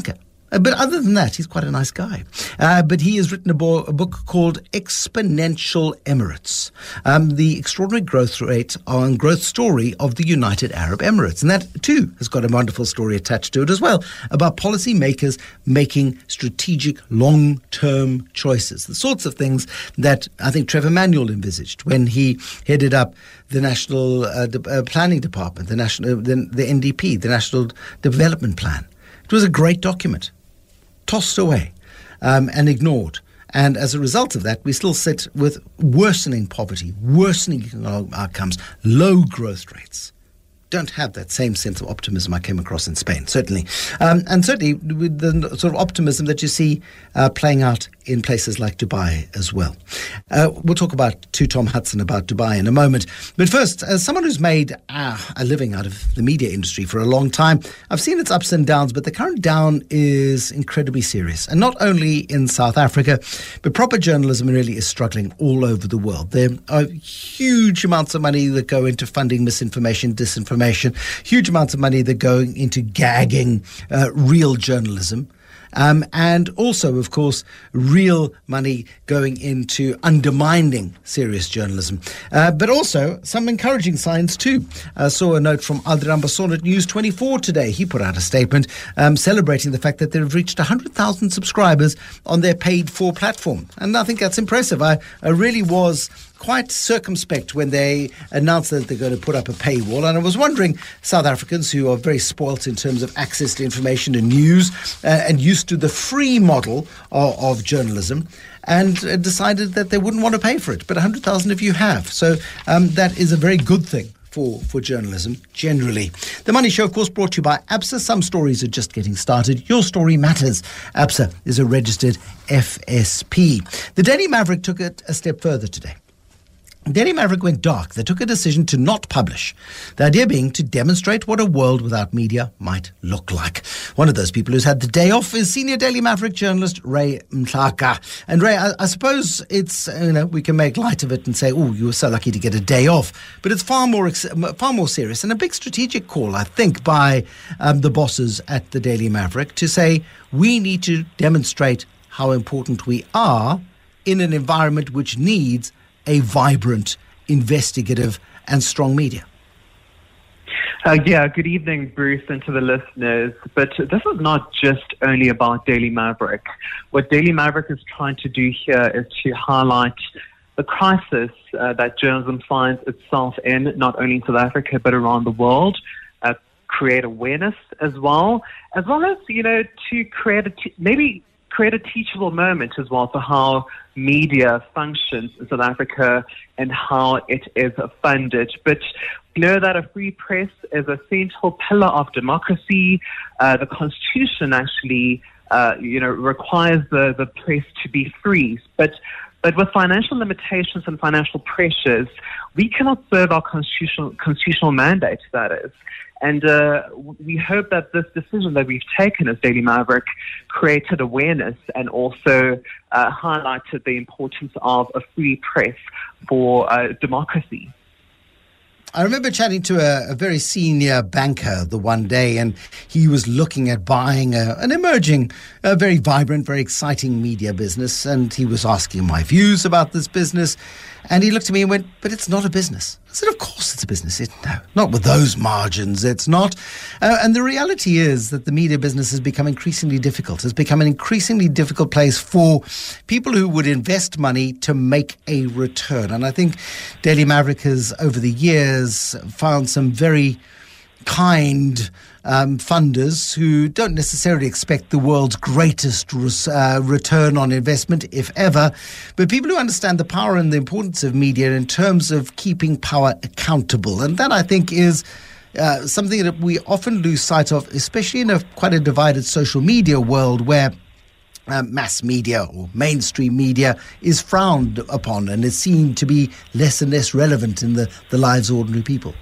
Uh, but other than that, he's quite a nice guy. Uh, but he has written a, bo- a book called Exponential Emirates, um, the extraordinary growth rate and growth story of the United Arab Emirates. And that, too, has got a wonderful story attached to it as well, about policymakers making strategic long-term choices, the sorts of things that I think Trevor Manuel envisaged when he headed up the National uh, De- uh, Planning Department, the, national, uh, the, the N D P, the National Development Plan. It was a great document, tossed away um, and ignored. And as a result of that, we still sit with worsening poverty, worsening economic outcomes, low growth rates. Don't have that same sense of optimism I came across in Spain, certainly. Um, and certainly with the sort of optimism that you see uh, playing out in places like Dubai as well. Uh, we'll talk about to Tom Hudson about Dubai in a moment. But first, as someone who's made uh, a living out of the media industry for a long time, I've seen its ups and downs, but the current down is incredibly serious. And not only in South Africa, but proper journalism really is struggling all over the world. There are huge amounts of money that go into funding misinformation, disinformation, huge amounts of money that go into gagging uh, real journalism. Um, and also, of course, real money going into undermining serious journalism. Uh, but also some encouraging signs too. I uh, saw a note from Adrian Basson at News twenty-four today. He put out a statement um, celebrating the fact that they've reached one hundred thousand subscribers on their paid-for platform. And I think that's impressive. I, I really was quite circumspect when they announced that they're going to put up a paywall. And I was wondering, South Africans who are very spoilt in terms of access to information and news uh, and used to the free model of, of journalism, and uh, decided that they wouldn't want to pay for it. But one hundred thousand of you have. So um, that is a very good thing for, for journalism generally. The Money Show, of course, brought to you by ABSA. Some stories are just getting started. Your story matters. ABSA is a registered F S P. The Daily Maverick took it a step further today. Daily Maverick went dark. They took a decision to not publish. The idea being to demonstrate what a world without media might look like. One of those people who's had the day off is senior Daily Maverick journalist Ray Mhlaka. And Ray, I, I suppose it's, you know, we can make light of it and say, oh, you were so lucky to get a day off. But it's far more far more serious and a big strategic call, I think, by um, the bosses at the Daily Maverick to say we need to demonstrate how important we are in an environment which needs a vibrant, investigative and strong media. Uh, yeah, good evening, Bruce, and to the listeners. But this is not just only about Daily Maverick. What Daily Maverick is trying to do here is to highlight the crisis uh, that journalism finds itself in, not only in South Africa, but around the world, uh, create awareness as well, as well as, you know, to create a t- maybe create a teachable moment as well for how media functions in South Africa and how it is funded. But we know that a free press is a central pillar of democracy. Uh, the Constitution actually, uh, you know, requires the, the press to be free. But But with financial limitations and financial pressures, we cannot serve our constitutional constitutional mandate, that is. And uh, we hope that this decision that we've taken as Daily Maverick created awareness and also uh, highlighted the importance of a free press for uh, democracy. I remember chatting to a, a very senior banker the one day, and he was looking at buying a, an emerging, a very vibrant, very exciting media business, and he was asking my views about this business, and he looked at me and went, but it's not a business. I said, of course it's a business. It, no, not with those margins, it's not. Uh, and the reality is that the media business has become increasingly difficult. It's become an increasingly difficult place for people who would invest money to make a return. And I think Daily Maverick has, over the years, found some very kind um, funders who don't necessarily expect the world's greatest res- uh, return on investment, if ever, but people who understand the power and the importance of media in terms of keeping power accountable. And that, I think, is uh, something that we often lose sight of, especially in a quite a divided social media world where Uh, mass media or mainstream media is frowned upon and is seen to be less and less relevant in the, the lives of ordinary people.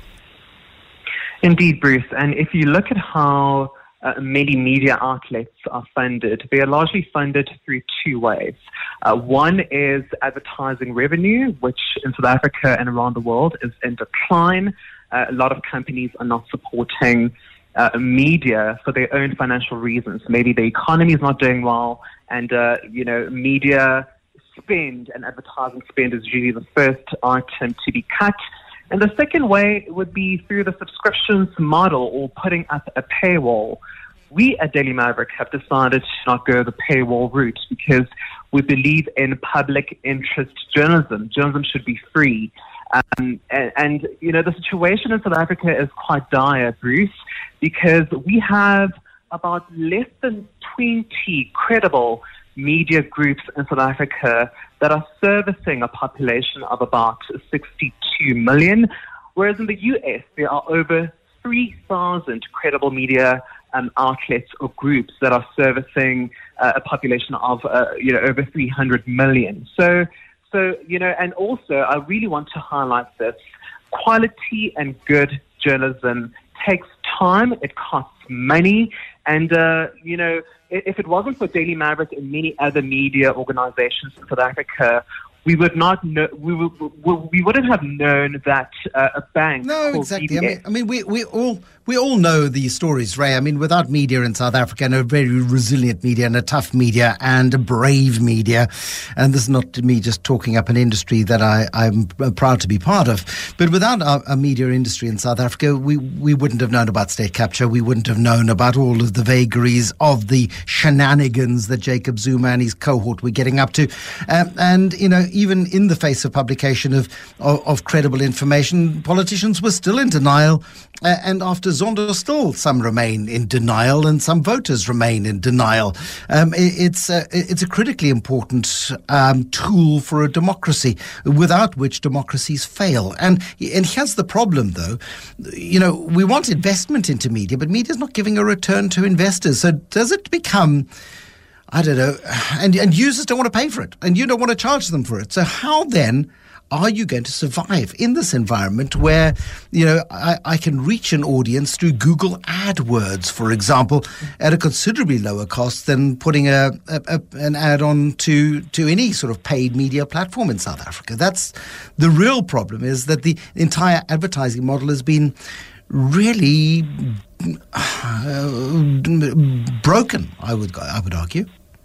Indeed, Bruce. And if you look at how uh, many media outlets are funded, they are largely funded through two ways. Uh, one is advertising revenue, which in South Africa and around the world is in decline. Uh, a lot of companies are not supporting uh, media for their own financial reasons. Maybe the economy is not doing well, and uh, you know, media spend and advertising spend is usually the first item to be cut. And the second way would be through the subscriptions model or putting up a paywall. We at Daily Maverick have decided to not go the paywall route because we believe in public interest journalism. Journalism should be free. Um, and, and, you know, the situation in South Africa is quite dire, Bruce, because we have about less than twenty credible media groups in South Africa that are servicing a population of about sixty-two million, whereas in the U S there are over three thousand credible media um, outlets or groups that are servicing uh, a population of uh, you know over three hundred million. So, so you know, and also I really want to highlight this: quality and good journalism takes time, it costs money, and uh, you know. If it wasn't for Daily Maverick and many other media organizations in South Africa, we would not know, we, would, we wouldn't have known that uh, a bank. No, exactly. I mean, I mean, we, we all we all know these stories, Ray. I mean, without media in South Africa, and a very resilient media, and a tough media, and a brave media, and this is not me just talking up an industry that I, I'm proud to be part of, but without a, a media industry in South Africa, we, we wouldn't have known about state capture. We wouldn't have known about all of the vagaries of the shenanigans that Jacob Zuma and his cohort were getting up to. Um, and, you know, even in the face of publication of, of, of credible information, politicians were still in denial. Uh, and after Zondo still, some remain in denial and some voters remain in denial. Um, it, it's, uh, it's a critically important um, tool for a democracy, without which democracies fail. And, and here's the problem, though. You know, we want investment into media, but media's not giving a return to investors. So does it become... I don't know, and, and users don't want to pay for it, and you don't want to charge them for it. So how then are you going to survive in this environment where, you know, I, I can reach an audience through Google AdWords, for example, at a considerably lower cost than putting a, a, a an ad on to, to any sort of paid media platform in South Africa? That's the real problem, is that the entire advertising model has been really uh, broken, I would I would argue.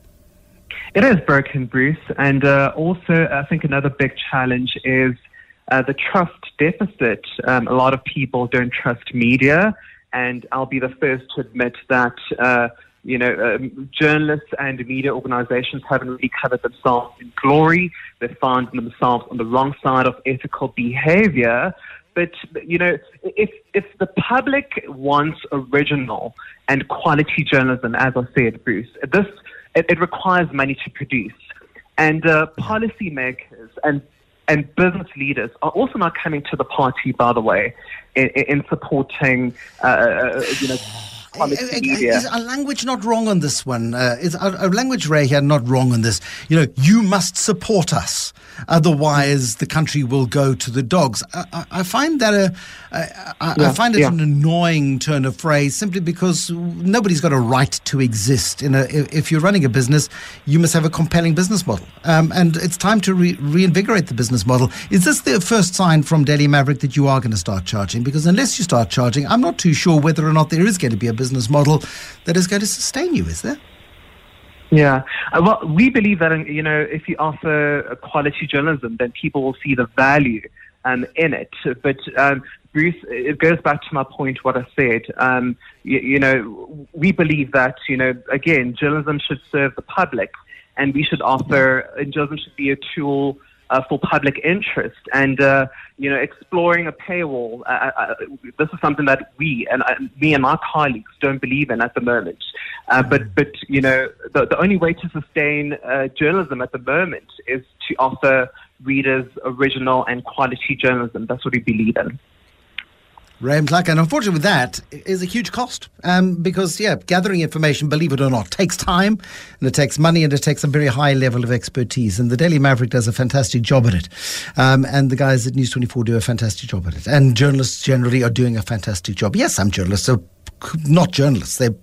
It is broken, Bruce, and uh, also I think another big challenge is uh, the trust deficit. Um, a lot of people don't trust media, and I'll be the first to admit that uh, you know um, journalists and media organizations haven't really covered themselves in glory. They found themselves on the wrong side of ethical behavior. But, you know, if if the public wants original and quality journalism, as I said, Bruce, this it, it requires money to produce. And uh, policymakers and and business leaders are also not coming to the party, by the way, in, in supporting, uh, you know, quality media. Is our language not wrong on this one? Uh, is our, our language, Ray, here not wrong on this? You know, you must support us, otherwise the country will go to the dogs. I, I, I find that a, I, yeah, I find it yeah. an annoying turn of phrase, simply because nobody's got a right to exist. In a, if you're running a business, you must have a compelling business model, um, and it's time to re- reinvigorate the business model. Is this the first sign from Daily Maverick that you are going to start charging? Because unless you start charging, I'm not too sure whether or not there is going to be a business model that is going to sustain you, is there? Yeah. Uh, well, we believe that, you know, if you offer quality journalism, then people will see the value um, in it. But, um, Bruce, it goes back to my point, what I said. Um, you, you know, we believe that, you know, again, journalism should serve the public, and we should offer, and journalism should be a tool Uh, for public interest, and uh, you know, exploring a paywall. Uh, uh, this is something that we and uh, me and my colleagues don't believe in at the moment. Uh, but but you know, the, the only way to sustain uh, journalism at the moment is to offer readers original and quality journalism. That's what we believe in. Ray Mhlaka, and unfortunately that is a huge cost, um, because, yeah, gathering information, believe it or not, takes time, and it takes money, and it takes a very high level of expertise, and the Daily Maverick does a fantastic job at it, um, and the guys at News twenty-four do a fantastic job at it, and journalists generally are doing a fantastic job. Yes, some journalists are not journalists. They're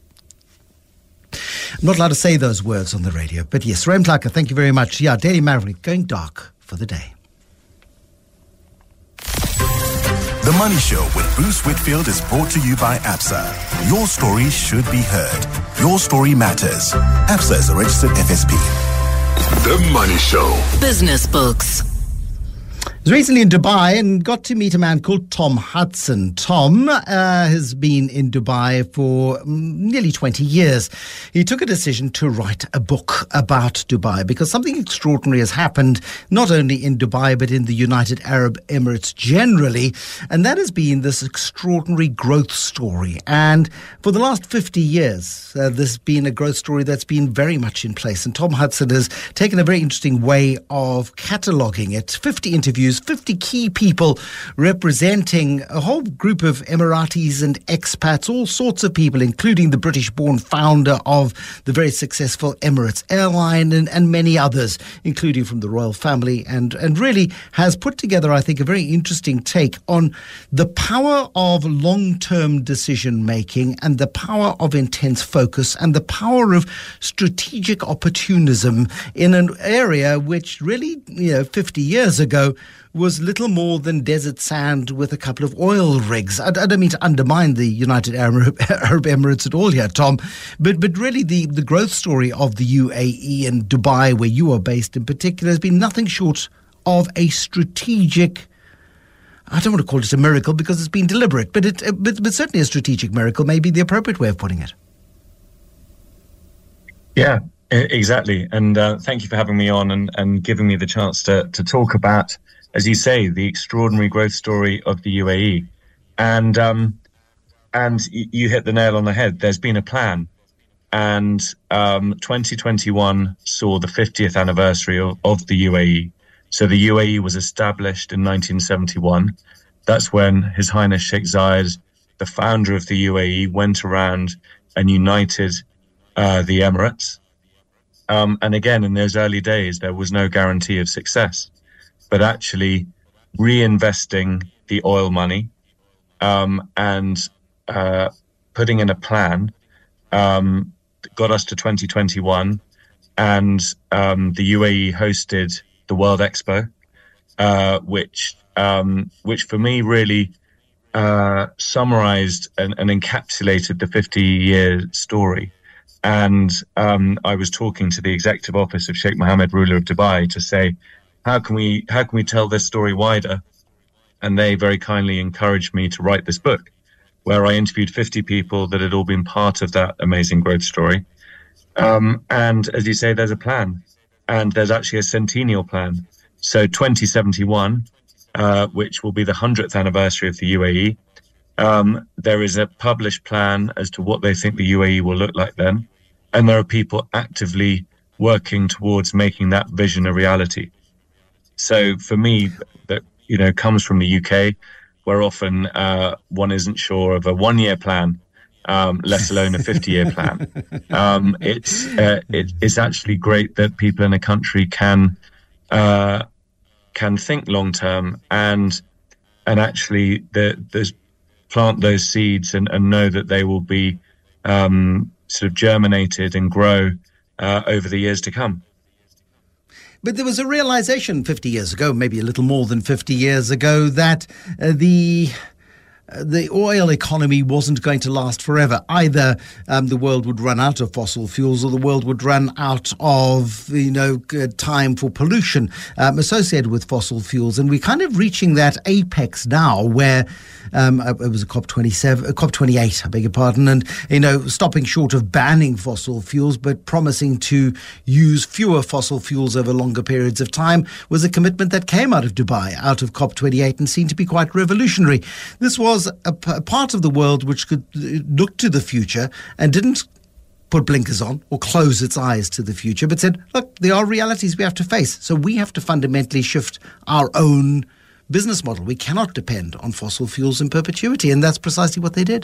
I'm not allowed to say those words on the radio, but yes, Ray Mhlaka, thank you very much. Yeah, Daily Maverick going dark for the day. The Money Show with Bruce Whitfield is brought to you by ABSA. Your story should be heard. Your story matters. ABSA is a registered F S P. The Money Show. Business Books. I was recently in Dubai and got to meet a man called Tom Hudson. Tom uh, has been in Dubai for nearly twenty years. He took a decision to write a book about Dubai because something extraordinary has happened, not only in Dubai, but in the United Arab Emirates generally. And that has been this extraordinary growth story. And for the last fifty years, uh, there's been a growth story that's been very much in place. And Tom Hudson has taken a very interesting way of cataloguing it. fifty interviews, fifty key people representing a whole group of Emiratis and expats, all sorts of people, including the British-born founder of the very successful Emirates Airline and, and many others, including from the royal family, and, and really has put together, I think, a very interesting take on the power of long-term decision-making and the power of intense focus and the power of strategic opportunism in an area which really, you know, fifty years ago was little more than desert sand with a couple of oil rigs. I, I don't mean to undermine the United Arab, Arab Emirates at all here, Tom, but but really the, the growth story of the U A E and Dubai, where you are based in particular, has been nothing short of a strategic, I don't want to call it a miracle because it's been deliberate, but, it, but, but certainly a strategic miracle may be the appropriate way of putting it. Yeah, exactly. And uh, thank you for having me on and, and giving me the chance to, to talk about, as you say, the extraordinary growth story of the U A E. And um, and you hit the nail on the head. There's been a plan. And um, twenty twenty-one saw the fiftieth anniversary of, of the U A E. So the U A E was established in nineteen seventy-one. That's when His Highness Sheikh Zayed, the founder of the U A E, went around and united uh, the Emirates. Um, and again, in those early days, there was no guarantee of success. But actually reinvesting the oil money um, and uh, putting in a plan um, got us to twenty twenty-one, and um, the U A E hosted the World Expo, uh, which um, which for me really uh, summarized and, and encapsulated the fifty-year story. And um, I was talking to the executive office of Sheikh Mohammed, ruler of Dubai, to say, How can we how can we tell this story wider? And they very kindly encouraged me to write this book, where I interviewed fifty people that had all been part of that amazing growth story. Um, and as you say, there's a plan, and there's actually a centennial plan. So twenty seventy-one, uh, which will be the hundredth anniversary of the U A E, um, there is a published plan as to what they think the U A E will look like then, and there are people actively working towards making that vision a reality. So for me, that, you know, comes from the U K, where often uh, one isn't sure of a one-year plan, um, let alone a fifty-year plan. Um, it's uh, it, it's actually great that people in a country can uh, can think long-term and and actually the, the plant those seeds and, and know that they will be um, sort of germinated and grow uh, over the years to come. But there was a realization fifty years ago, maybe a little more than fifty years ago, that uh, the uh, the oil economy wasn't going to last forever. Either um, the world would run out of fossil fuels, or the world would run out of, you know, time for pollution um, associated with fossil fuels. And we're kind of reaching that apex now, where Um, it was a COP twenty-seven, a COP twenty-eight, I beg your pardon, and, you know, stopping short of banning fossil fuels, but promising to use fewer fossil fuels over longer periods of time was a commitment that came out of Dubai, out of COP twenty-eight, and seemed to be quite revolutionary. This was a, a part of the world which could look to the future and didn't put blinkers on or close its eyes to the future, but said, look, there are realities we have to face, so we have to fundamentally shift our own business model. We cannot depend on fossil fuels in perpetuity, and that's precisely what they did.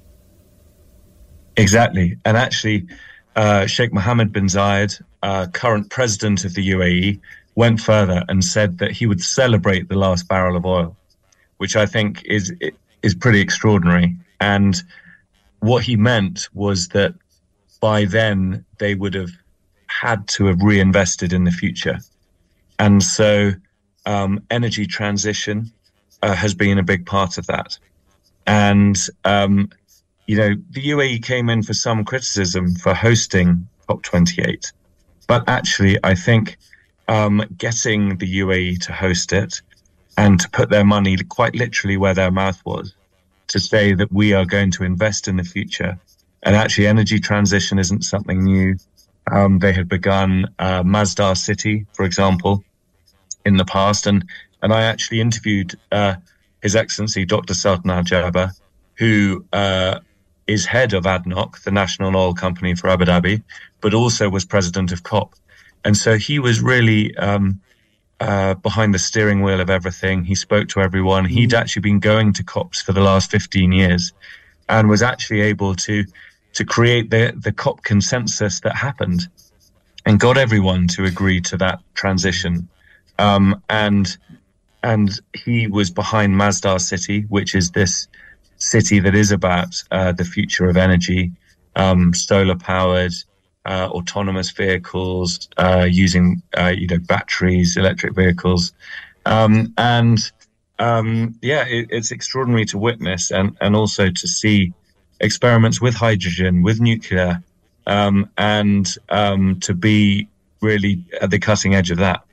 Exactly. And actually, uh, Sheikh Mohammed bin Zayed, uh, current president of the U A E, went further and said that he would celebrate the last barrel of oil, which I think is is pretty extraordinary. And what he meant was that by then they would have had to have reinvested in the future. And so um, energy transition uh, has been a big part of that. And, um, you know, the U A E came in for some criticism for hosting COP twenty-eight. But actually, I think um, getting the U A E to host it and to put their money quite literally where their mouth was, to say that we are going to invest in the future. And actually, energy transition isn't something new. Um, they had begun uh, Masdar City, for example, in the past. And, and I actually interviewed uh, His Excellency Doctor Sultan Al Jaber, who uh, is head of A D N O C, the national oil company for Abu Dhabi, but also was president of COP. And so he was really um, uh, behind the steering wheel of everything. He spoke to everyone. Mm-hmm. He'd actually been going to COPs for the last fifteen years and was actually able to to create the, the COP consensus that happened and got everyone to agree to that transition. Um, and and he was behind Masdar City, which is this city that is about uh, the future of energy, um, solar-powered, uh, autonomous vehicles, uh, using uh, you know batteries, electric vehicles. Um, and um, yeah, it, it's extraordinary to witness and, and also to see experiments with hydrogen, with nuclear, um, and um, to be really at the cutting edge of that.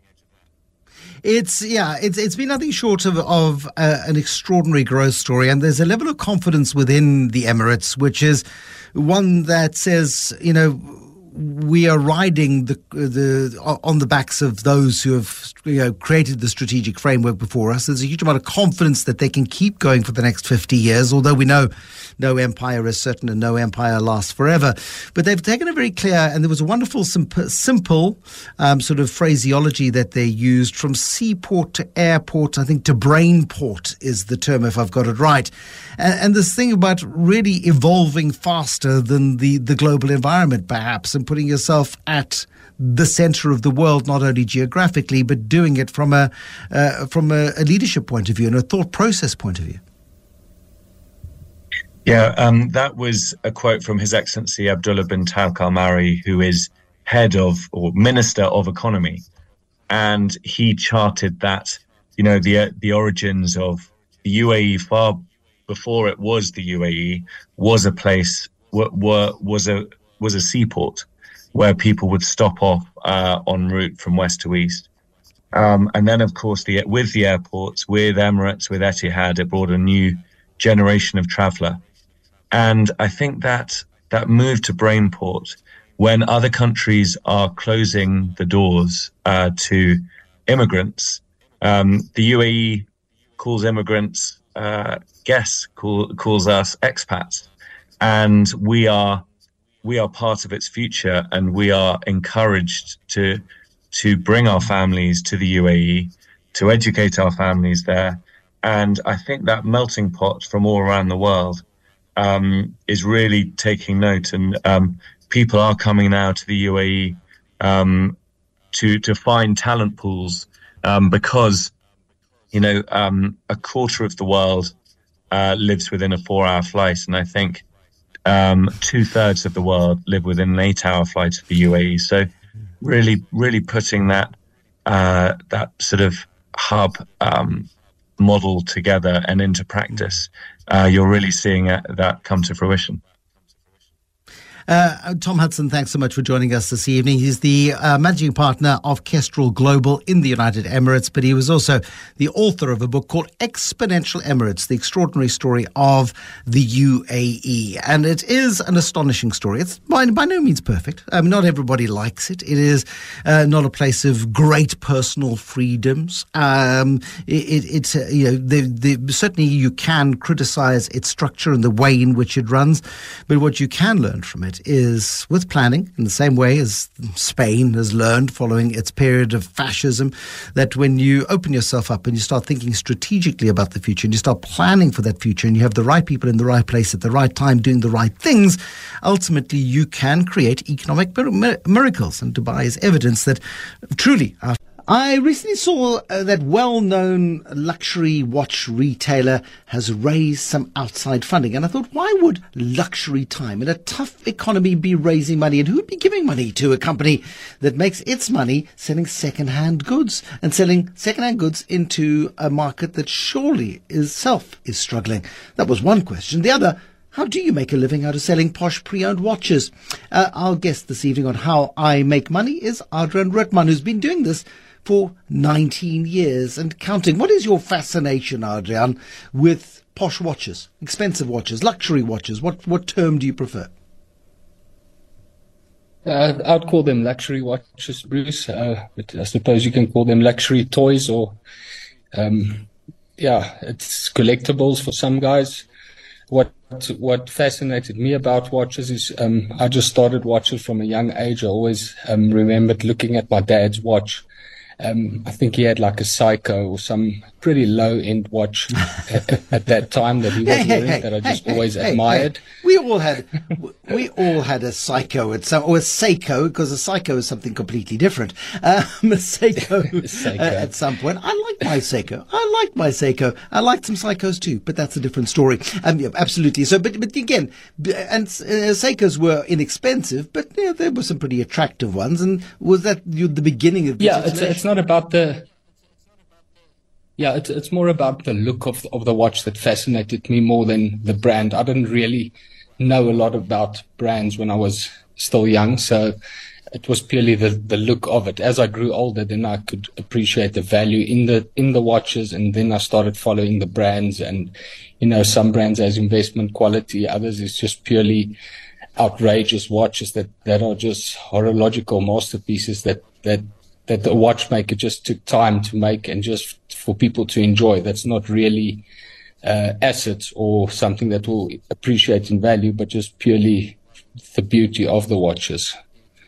It's yeah, it's it's been nothing short of of uh, an extraordinary growth story, and there's a level of confidence within the Emirates, which is one that says, you know, we are riding the the on the backs of those who have, you know, created the strategic framework before us. There's a huge amount of confidence that they can keep going for the next fifty years, although we know no empire is certain and no empire lasts forever. But they've taken a very clear, and there was a wonderful, simple, simple um, sort of phraseology that they used, from seaport to airport, I think to brainport is the term, if I've got it right. And, and this thing about really evolving faster than the, the global environment, perhaps, and putting yourself at the center of the world, not only geographically, but doing it from a uh, from a, a leadership point of view and a thought process point of view. Yeah, um, that was a quote from His Excellency Abdullah bin Tawq Al Mari, who is head of or Minister of Economy, and he charted that, you know, the the origins of the U A E far before it was the U A E was a place were, were was a was a seaport where people would stop off uh, en route from west to east. Um, and then, of course, the, with the airports, with Emirates, with Etihad, it brought a new generation of traveller. And I think that that move to Brainport, when other countries are closing the doors uh, to immigrants, um, the U A E calls immigrants uh, guests, call, calls us expats. And we are we are part of its future, and we are encouraged to to bring our families to the U A E, to educate our families there. And I think that melting pot from all around the world um, is really taking note, and um, people are coming now to the U A E um, to to find talent pools um, because, you know, um, a quarter of the world uh, lives within a four-hour flight, and I think Um, two-thirds of the world live within an eight-hour flight to the U A E. So really, really putting that uh, that sort of hub um, model together and into practice, uh, you're really seeing uh, that come to fruition. Uh, Tom Hudson, thanks so much for joining us this evening. He's the uh, managing partner of Kestrel Global in the United Emirates, but he was also the author of a book called Exponential Emirates, the extraordinary story of the U A E. And it is an astonishing story. It's by, by no means perfect. I mean, not everybody likes it. It is uh, not a place of great personal freedoms. Um, it, it, it's, uh, you know, the, the, certainly you can criticize its structure and the way in which it runs, but what you can learn from it is, with planning, in the same way as Spain has learned following its period of fascism, that when you open yourself up and you start thinking strategically about the future and you start planning for that future and you have the right people in the right place at the right time doing the right things, ultimately you can create economic mir- miracles. And Dubai is evidence that truly our I recently saw uh, that well-known luxury watch retailer has raised some outside funding. And I thought, why would luxury time in a tough economy be raising money? And who'd be giving money to a company that makes its money selling second-hand goods and selling second-hand goods into a market that surely itself is struggling? That was one question. The other, how do you make a living out of selling posh pre-owned watches? Uh, our guest this evening on How I Make Money is Adrian Roetman, who's been doing this for nineteen years and counting. What is your fascination, Adrian, with posh watches, expensive watches, luxury watches? What what term do you prefer? Uh, I'd call them luxury watches, Bruce. Uh, but I suppose you can call them luxury toys, or um, yeah, it's collectibles for some guys. What what fascinated me about watches is um, I just started watches from a young age. I always um, remembered looking at my dad's watch. Um, I think he had like a Seiko or some pretty low-end watch at, at that time that he was hey, wearing hey, that I just hey, always hey, admired. Hey. We all had, we all had a Seiko at some, or a Seiko, because a Seiko is something completely different. Um, a Seiko, Seiko. Uh, at some point. I like my Seiko. I like my Seiko. I liked some Seikos too, but that's a different story. Um, yeah, absolutely. So, but but again, and uh, Seikos were inexpensive, but yeah, there were some pretty attractive ones. And was that you, the beginning of? Yeah, it's, it's not about the. Yeah, it's it's more about the look of of the watch that fascinated me more than the brand. I didn't really know a lot about brands when I was still young, so it was purely the the look of it. As I grew older, then I could appreciate the value in the in the watches, and then I started following the brands. And you know, some brands as investment quality, others is just purely outrageous watches that that are just horological masterpieces that that. that the watchmaker just took time to make and just for people to enjoy. That's not really uh, assets or something that will appreciate in value, but just purely the beauty of the watches.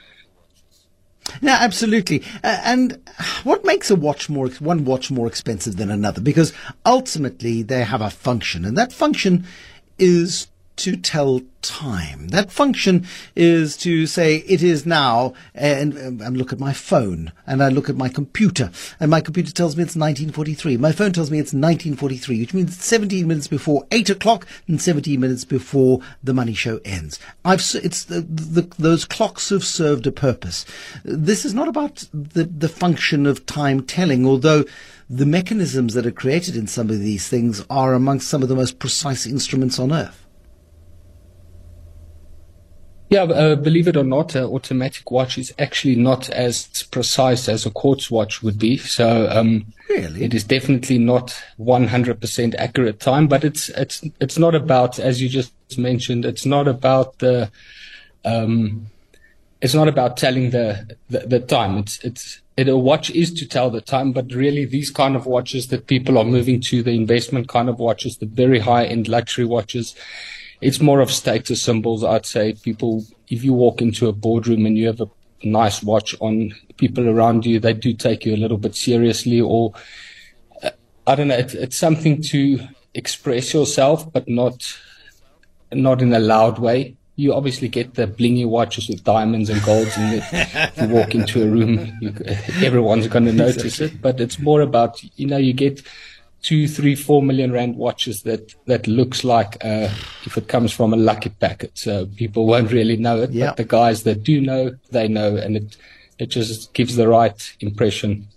Yeah, absolutely. Uh, and what makes a watch more, one watch more expensive than another? Because ultimately they have a function, and that function is to tell time. That function is to say it is now, and, and look at my phone, and I look at my computer, and my computer tells me it's nineteen forty-three. My phone tells me it's nineteen forty-three, which means seventeen minutes before eight o'clock and seventeen minutes before the money show ends. I've it's the, the, those clocks have served a purpose. This is not about the the function of time telling, although the mechanisms that are created in some of these things are amongst some of the most precise instruments on earth. Yeah, uh, believe it or not, an automatic watch is actually not as precise as a quartz watch would be. So, um, really? It is definitely not one hundred percent accurate time, but it's, it's, it's not about, as you just mentioned, it's not about the, um, it's not about telling the, the, the time. It's, it's, it, a watch is to tell the time, but really these kind of watches that people are moving to, the investment kind of watches, the very high end luxury watches, it's more of status symbols, I'd say. People, if you walk into a boardroom and you have a nice watch on, people around you, they do take you a little bit seriously, or uh, I don't know, it's, it's something to express yourself, but not, not in a loud way. You obviously get the blingy watches with diamonds and golds, and if you walk into a room, you, everyone's going to notice exactly. it, but it's more about, you know, you get two, three, four million rand watches that, that looks like, uh, if it comes from a lucky packet. So people won't really know it, yeah. but the guys that do know, they know, and it, it just gives the right impression.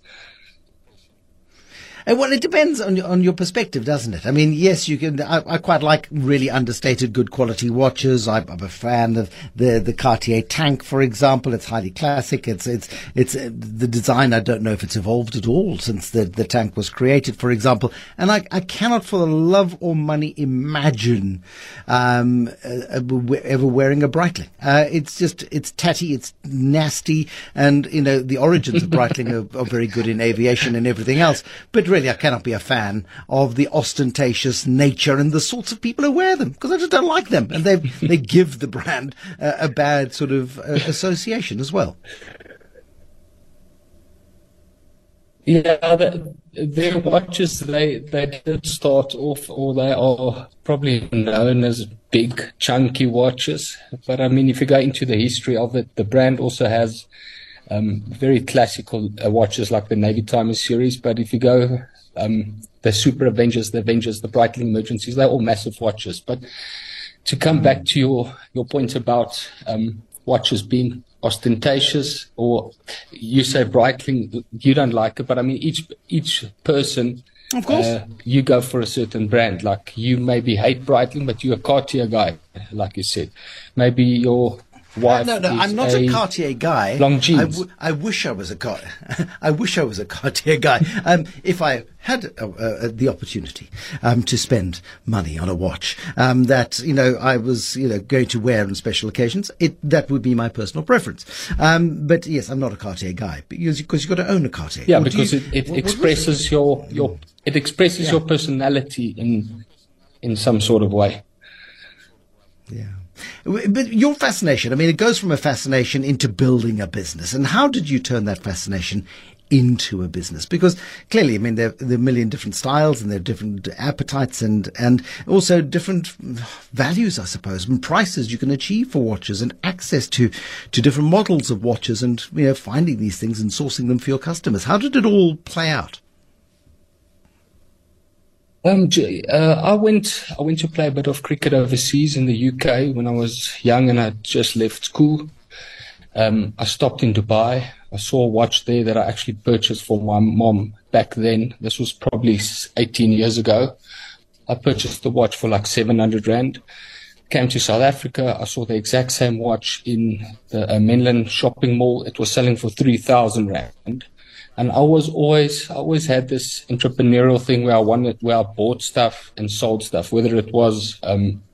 And well, it depends on your, on your perspective, doesn't it? I mean, yes, you can. I, I quite like really understated, good quality watches. I, I'm a fan of the the Cartier Tank, for example. It's highly classic. It's it's it's uh, the design. I don't know if it's evolved at all since the the Tank was created, for example. And I I cannot, for the love or money, imagine um, uh, ever wearing a Breitling. Uh, it's just it's tatty, it's nasty, and you know the origins of Breitling are, are very good in aviation and everything else, but really, I cannot be a fan of the ostentatious nature and the sorts of people who wear them, because I just don't like them, and they they give the brand uh, a bad sort of uh, association as well. Yeah, the, their watches, they they did start off, or they are probably known as big, chunky watches. But I mean, if you go into the history of it, the brand also has um, very classical uh, watches like the Navy Timer series. But if you go, um, the Super Avengers, the Avengers, the Breitling Emergencies, they're all massive watches. But to come back to your, your point about um, watches being ostentatious, or you say Breitling, you don't like it, but I mean, each each person, of course, uh, you go for a certain brand. Like you maybe hate Breitling, but you're a Cartier guy, like you said. Maybe your wife No, no, is I'm not a, a Cartier guy. Long I, jeans. w- I wish I was a Car- I wish I was a Cartier guy. Um, if I had uh, uh, the opportunity um, to spend money on a watch um, that you know I was you know going to wear on special occasions, it that would be my personal preference. Um, but yes, I'm not a Cartier guy because because you've got to own a Cartier. Yeah, Or do because you- it, it what- what was expresses your your it expresses Yeah. your personality in in some sort of way. Yeah. But your fascination, I mean, it goes from a fascination into building a business. And how did you turn that fascination into a business? Because clearly, I mean, there, there are a million different styles and there are different appetites and, and also different values, I suppose, and prices you can achieve for watches and access to, to different models of watches and, you know, finding these things and sourcing them for your customers. How did it all play out? Um, j- uh, I went. I went to play a bit of cricket overseas in the U K when I was young, and I just left school. Um, I stopped in Dubai. I saw a watch there that I actually purchased for my mom back then. This was probably eighteen years ago. I purchased the watch for like seven hundred rand. Came to South Africa. I saw the exact same watch in the uh, Menlyn shopping mall. It was selling for three thousand rand. And I was always, I always had this entrepreneurial thing where I wanted, where I bought stuff and sold stuff, whether it was, um,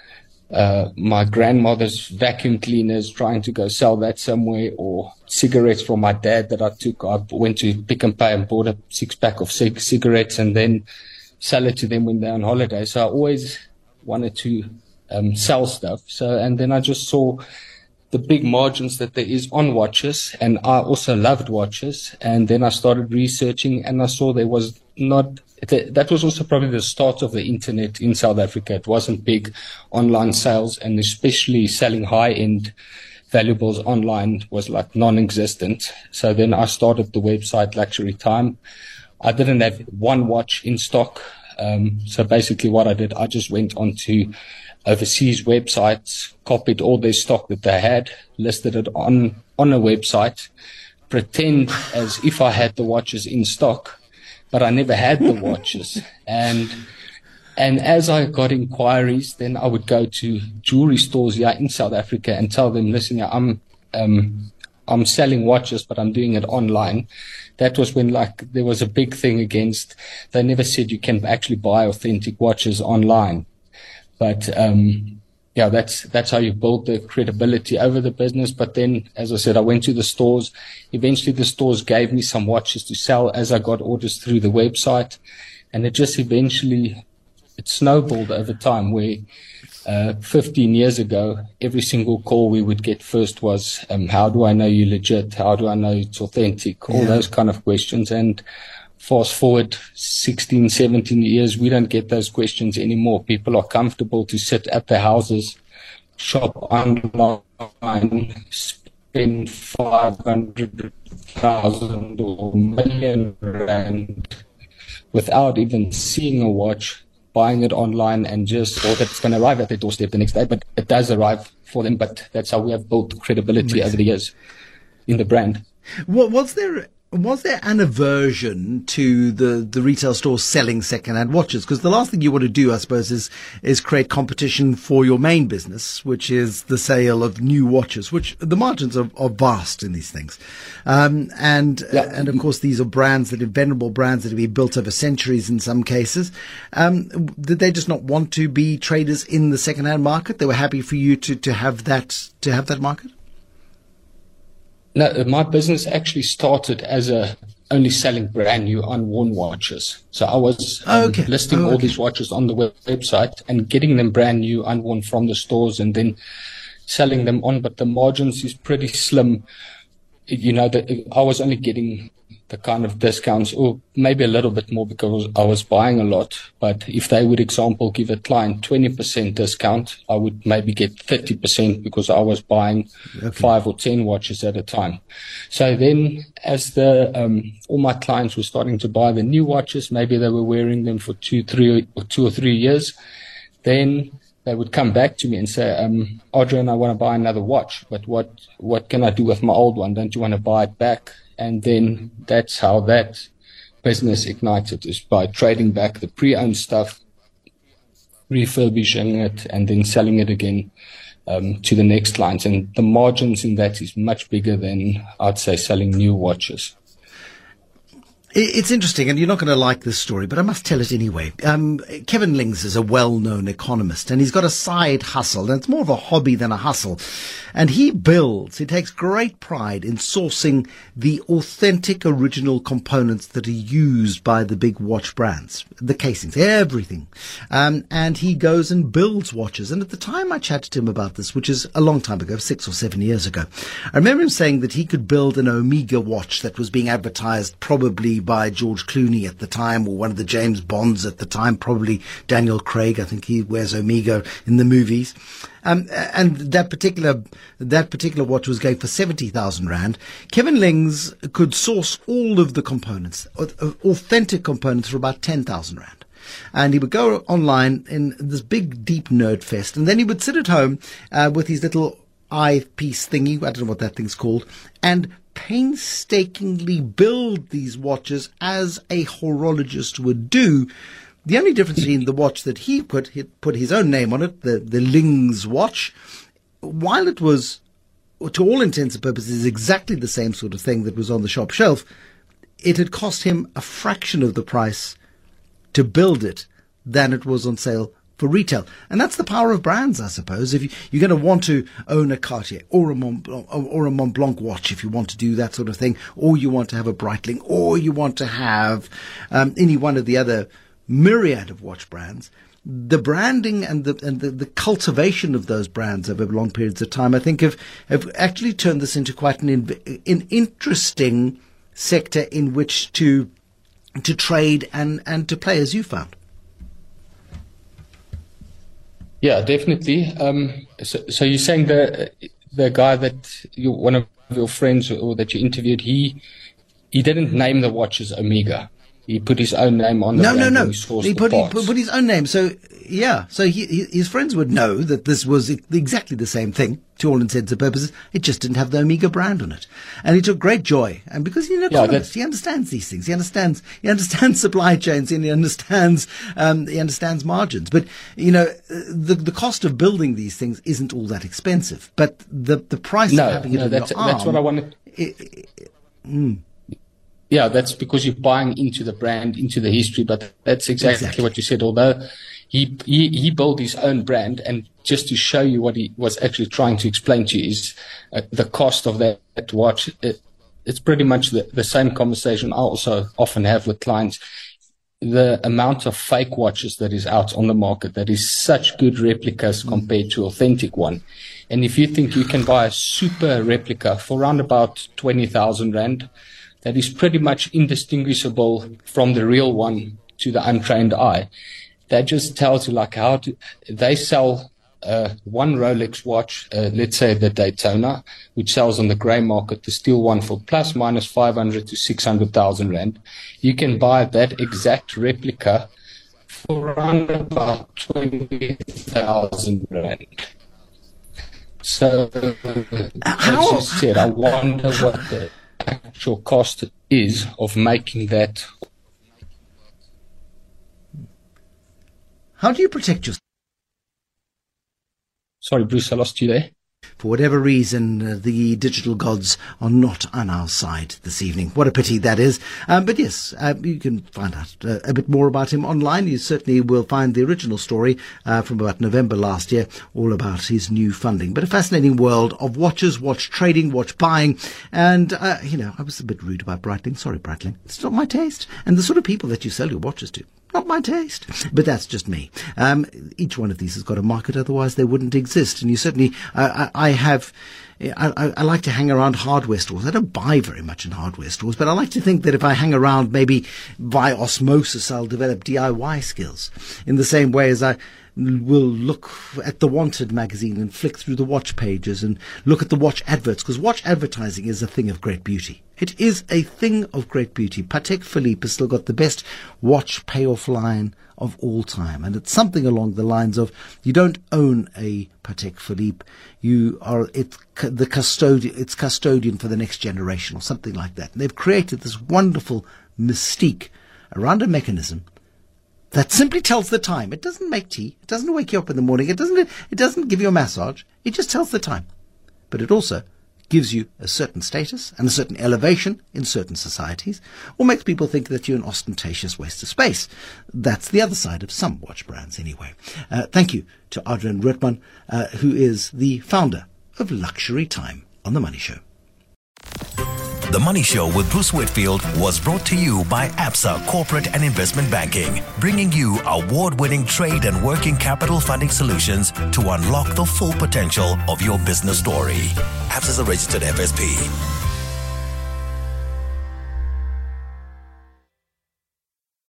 uh, my grandmother's vacuum cleaners, trying to go sell that somewhere, or cigarettes from my dad that I took. I went to Pick and Pay and bought a six pack of cig- cigarettes and then sell it to them when they're on holiday. So I always wanted to, um, sell stuff. So, and then I just saw the big margins that there is on watches, and I also loved watches. And then I started researching, and I saw there was not, that was also probably the start of the internet in South Africa. It wasn't big online sales, and especially selling high-end valuables online was like non-existent. So then I started the website Luxury Time. I didn't have one watch in stock. Um, so basically what I did, I just went onto overseas websites, copied all their stock that they had, listed it on, on a website, pretend as if I had the watches in stock, but I never had the watches. And, and as I got inquiries, then I would go to jewelry stores here in South Africa and tell them, listen, yeah, I'm, um, I'm selling watches, but I'm doing it online. That was when like there was a big thing against, they never said you can actually buy authentic watches online. But, um, yeah, that's, that's how you build the credibility over the business. But then, as I said, I went to the stores. Eventually the stores gave me some watches to sell as I got orders through the website. And it just eventually, it snowballed over time where, uh, fifteen years ago, every single call we would get first was, um, how do I know you're legit? How do I know it's authentic? All Yeah. those kind of questions. And fast forward sixteen, seventeen years, we don't get those questions anymore. People are comfortable to sit at their houses, shop online, spend five hundred thousand or million rand without even seeing a watch, buying it online and just thought that it's going to arrive at their doorstep the next day. But it does arrive for them. But that's how we have built credibility Amazing. over the years in the brand. What, was there was there an aversion to the, the retail stores selling second-hand watches? Because the last thing you want to do, I suppose, is is create competition for your main business, which is the sale of new watches, which the margins are, are vast in these things. Um, and Yeah. and of course, these are brands that are venerable brands that have been built over centuries in some cases. Um, did they just not want to be traders in the second-hand market? They were happy for you to, to have that to have that market? No, my business actually started as a only selling brand new unworn watches. So I was um, Okay. listing Oh, all okay. these watches on the web- website and getting them brand new unworn from the stores and then selling them on. But the margins is pretty slim. You know, that I was only getting the kind of discounts, or maybe a little bit more because I was buying a lot. But if they would, example, give a client twenty percent discount, I would maybe get thirty percent because I was buying okay. five or ten watches at a time. So then as the, um, all my clients were starting to buy the new watches, maybe they were wearing them for two, three or two or three years, then they would come back to me and say, um, Adrian, I want to buy another watch, but what, what can I do with my old one? Don't you want to buy it back? And then that's how that business ignited, is by trading back the pre-owned stuff, refurbishing it, and then selling it again um, to the next clients. And the margins in that is much bigger than, I'd say, selling new watches. It's interesting, and you're not going to like this story, but I must tell it anyway. Um, Kevin Lings is a well-known economist, and he's got a side hustle, and it's more of a hobby than a hustle. And he builds, he takes great pride in sourcing the authentic original components that are used by the big watch brands, the casings, everything. Um, and he goes and builds watches. And at the time I chatted to him about this, which is a long time ago, six or seven years ago, I remember him saying that he could build an Omega watch that was being advertised probably by George Clooney at the time, or one of the James Bonds at the time, probably Daniel Craig. I think he wears Omega in the movies. Um, and that particular that particular watch was going for seventy thousand rand. Kevin Lings could source all of the components, authentic components, for about ten thousand rand. And he would go online in this big, deep nerd fest, and then he would sit at home uh, with his little eyepiece thingy, I don't know what that thing's called, and painstakingly build these watches as a horologist would do. The only difference between the watch that he put, he put his own name on it, the, the Lings watch, while it was, to all intents and purposes, exactly the same sort of thing that was on the shop shelf, it had cost him a fraction of the price to build it than it was on sale for retail. And that's the power of brands, I suppose. If you, you're going to want to own a Cartier or a Mont Blanc, or a Mont Blanc watch, if you want to do that sort of thing, or you want to have a Breitling, or you want to have um, any one of the other myriad of watch brands, the branding and the and the, the cultivation of those brands over long periods of time, I think, have, have actually turned this into quite an, an interesting sector in which to to trade and, and to play, as you found. Yeah, definitely. Um, so, so you're saying the the guy that you, one of your friends or that you interviewed, he he didn't name the watch as Omega. He put his own name on the no, no, no. He, he put, he put put his own name. So yeah, so he, he, his friends would know that this was exactly the same thing to all intents and purposes. It just didn't have the Omega brand on it, and he took great joy. And because he's an economist, yeah, he understands these things. He understands he understands supply chains, and he understands um, he understands margins. But you know, the the cost of building these things isn't all that expensive. But the the price no, of having it no, in that's, your arm, that's what I wanted. It, it, mm. Yeah, that's because you're buying into the brand, into the history. But that's exactly, exactly. what you said. Although he, he he built his own brand, and just to show you what he was actually trying to explain to you is uh, the cost of that, that watch. It, it's pretty much the, the same conversation I also often have with clients. The amount of fake watches that is out on the market that is such good replicas compared to authentic one. And if you think you can buy a super replica for around about twenty thousand rand, that is pretty much indistinguishable from the real one to the untrained eye. That just tells you like how to, they sell uh, one Rolex watch, uh, let's say the Daytona, which sells on the grey market, the steel one, for plus minus five hundred to six hundred thousand rand. You can buy that exact replica for around about twenty thousand rand. So, as you said, I wonder what the actual cost is of making that. How do you protect yourself? Sorry, Bruce, I lost you there. For whatever reason, uh, the digital gods are not on our side this evening. What a pity that is. Um, but yes, uh, you can find out uh, a bit more about him online. You certainly will find the original story uh, from about November last year, all about his new funding. But a fascinating world of watches, watch trading, watch buying. And, uh, you know, I was a bit rude about Breitling. Sorry, Breitling. It's not my taste. And the sort of people that you sell your watches to. Not my taste, but that's just me. Um, each one of these has got a market, otherwise they wouldn't exist. And you certainly, uh, I, I have I, I, I like to hang around hardware stores. I don't buy very much in hardware stores, but I like to think that if I hang around, maybe by osmosis, I'll develop D I Y skills in the same way as I will look at the Wanted magazine and flick through the watch pages and look at the watch adverts, because watch advertising is a thing of great beauty. It is a thing of great beauty. Patek Philippe has still got the best watch payoff line of all time, and it's something along the lines of, you don't own a Patek Philippe, you are it, the custodian, it's custodian for the next generation, or something like that. And they've created this wonderful mystique around a mechanism that simply tells the time. It doesn't make tea, it doesn't wake you up in the morning, it doesn't it doesn't give you a massage, it just tells the time. But it also gives you a certain status and a certain elevation in certain societies, or makes people think that you're an ostentatious waste of space. That's the other side of some watch brands anyway. Uh, thank you to Adrian Roetman, uh, who is the founder of Luxury Time on The Money Show. The Money Show with Bruce Whitfield was brought to you by Absa Corporate and Investment Banking, bringing you award-winning trade and working capital funding solutions to unlock the full potential of your business story. Absa is a registered F S P.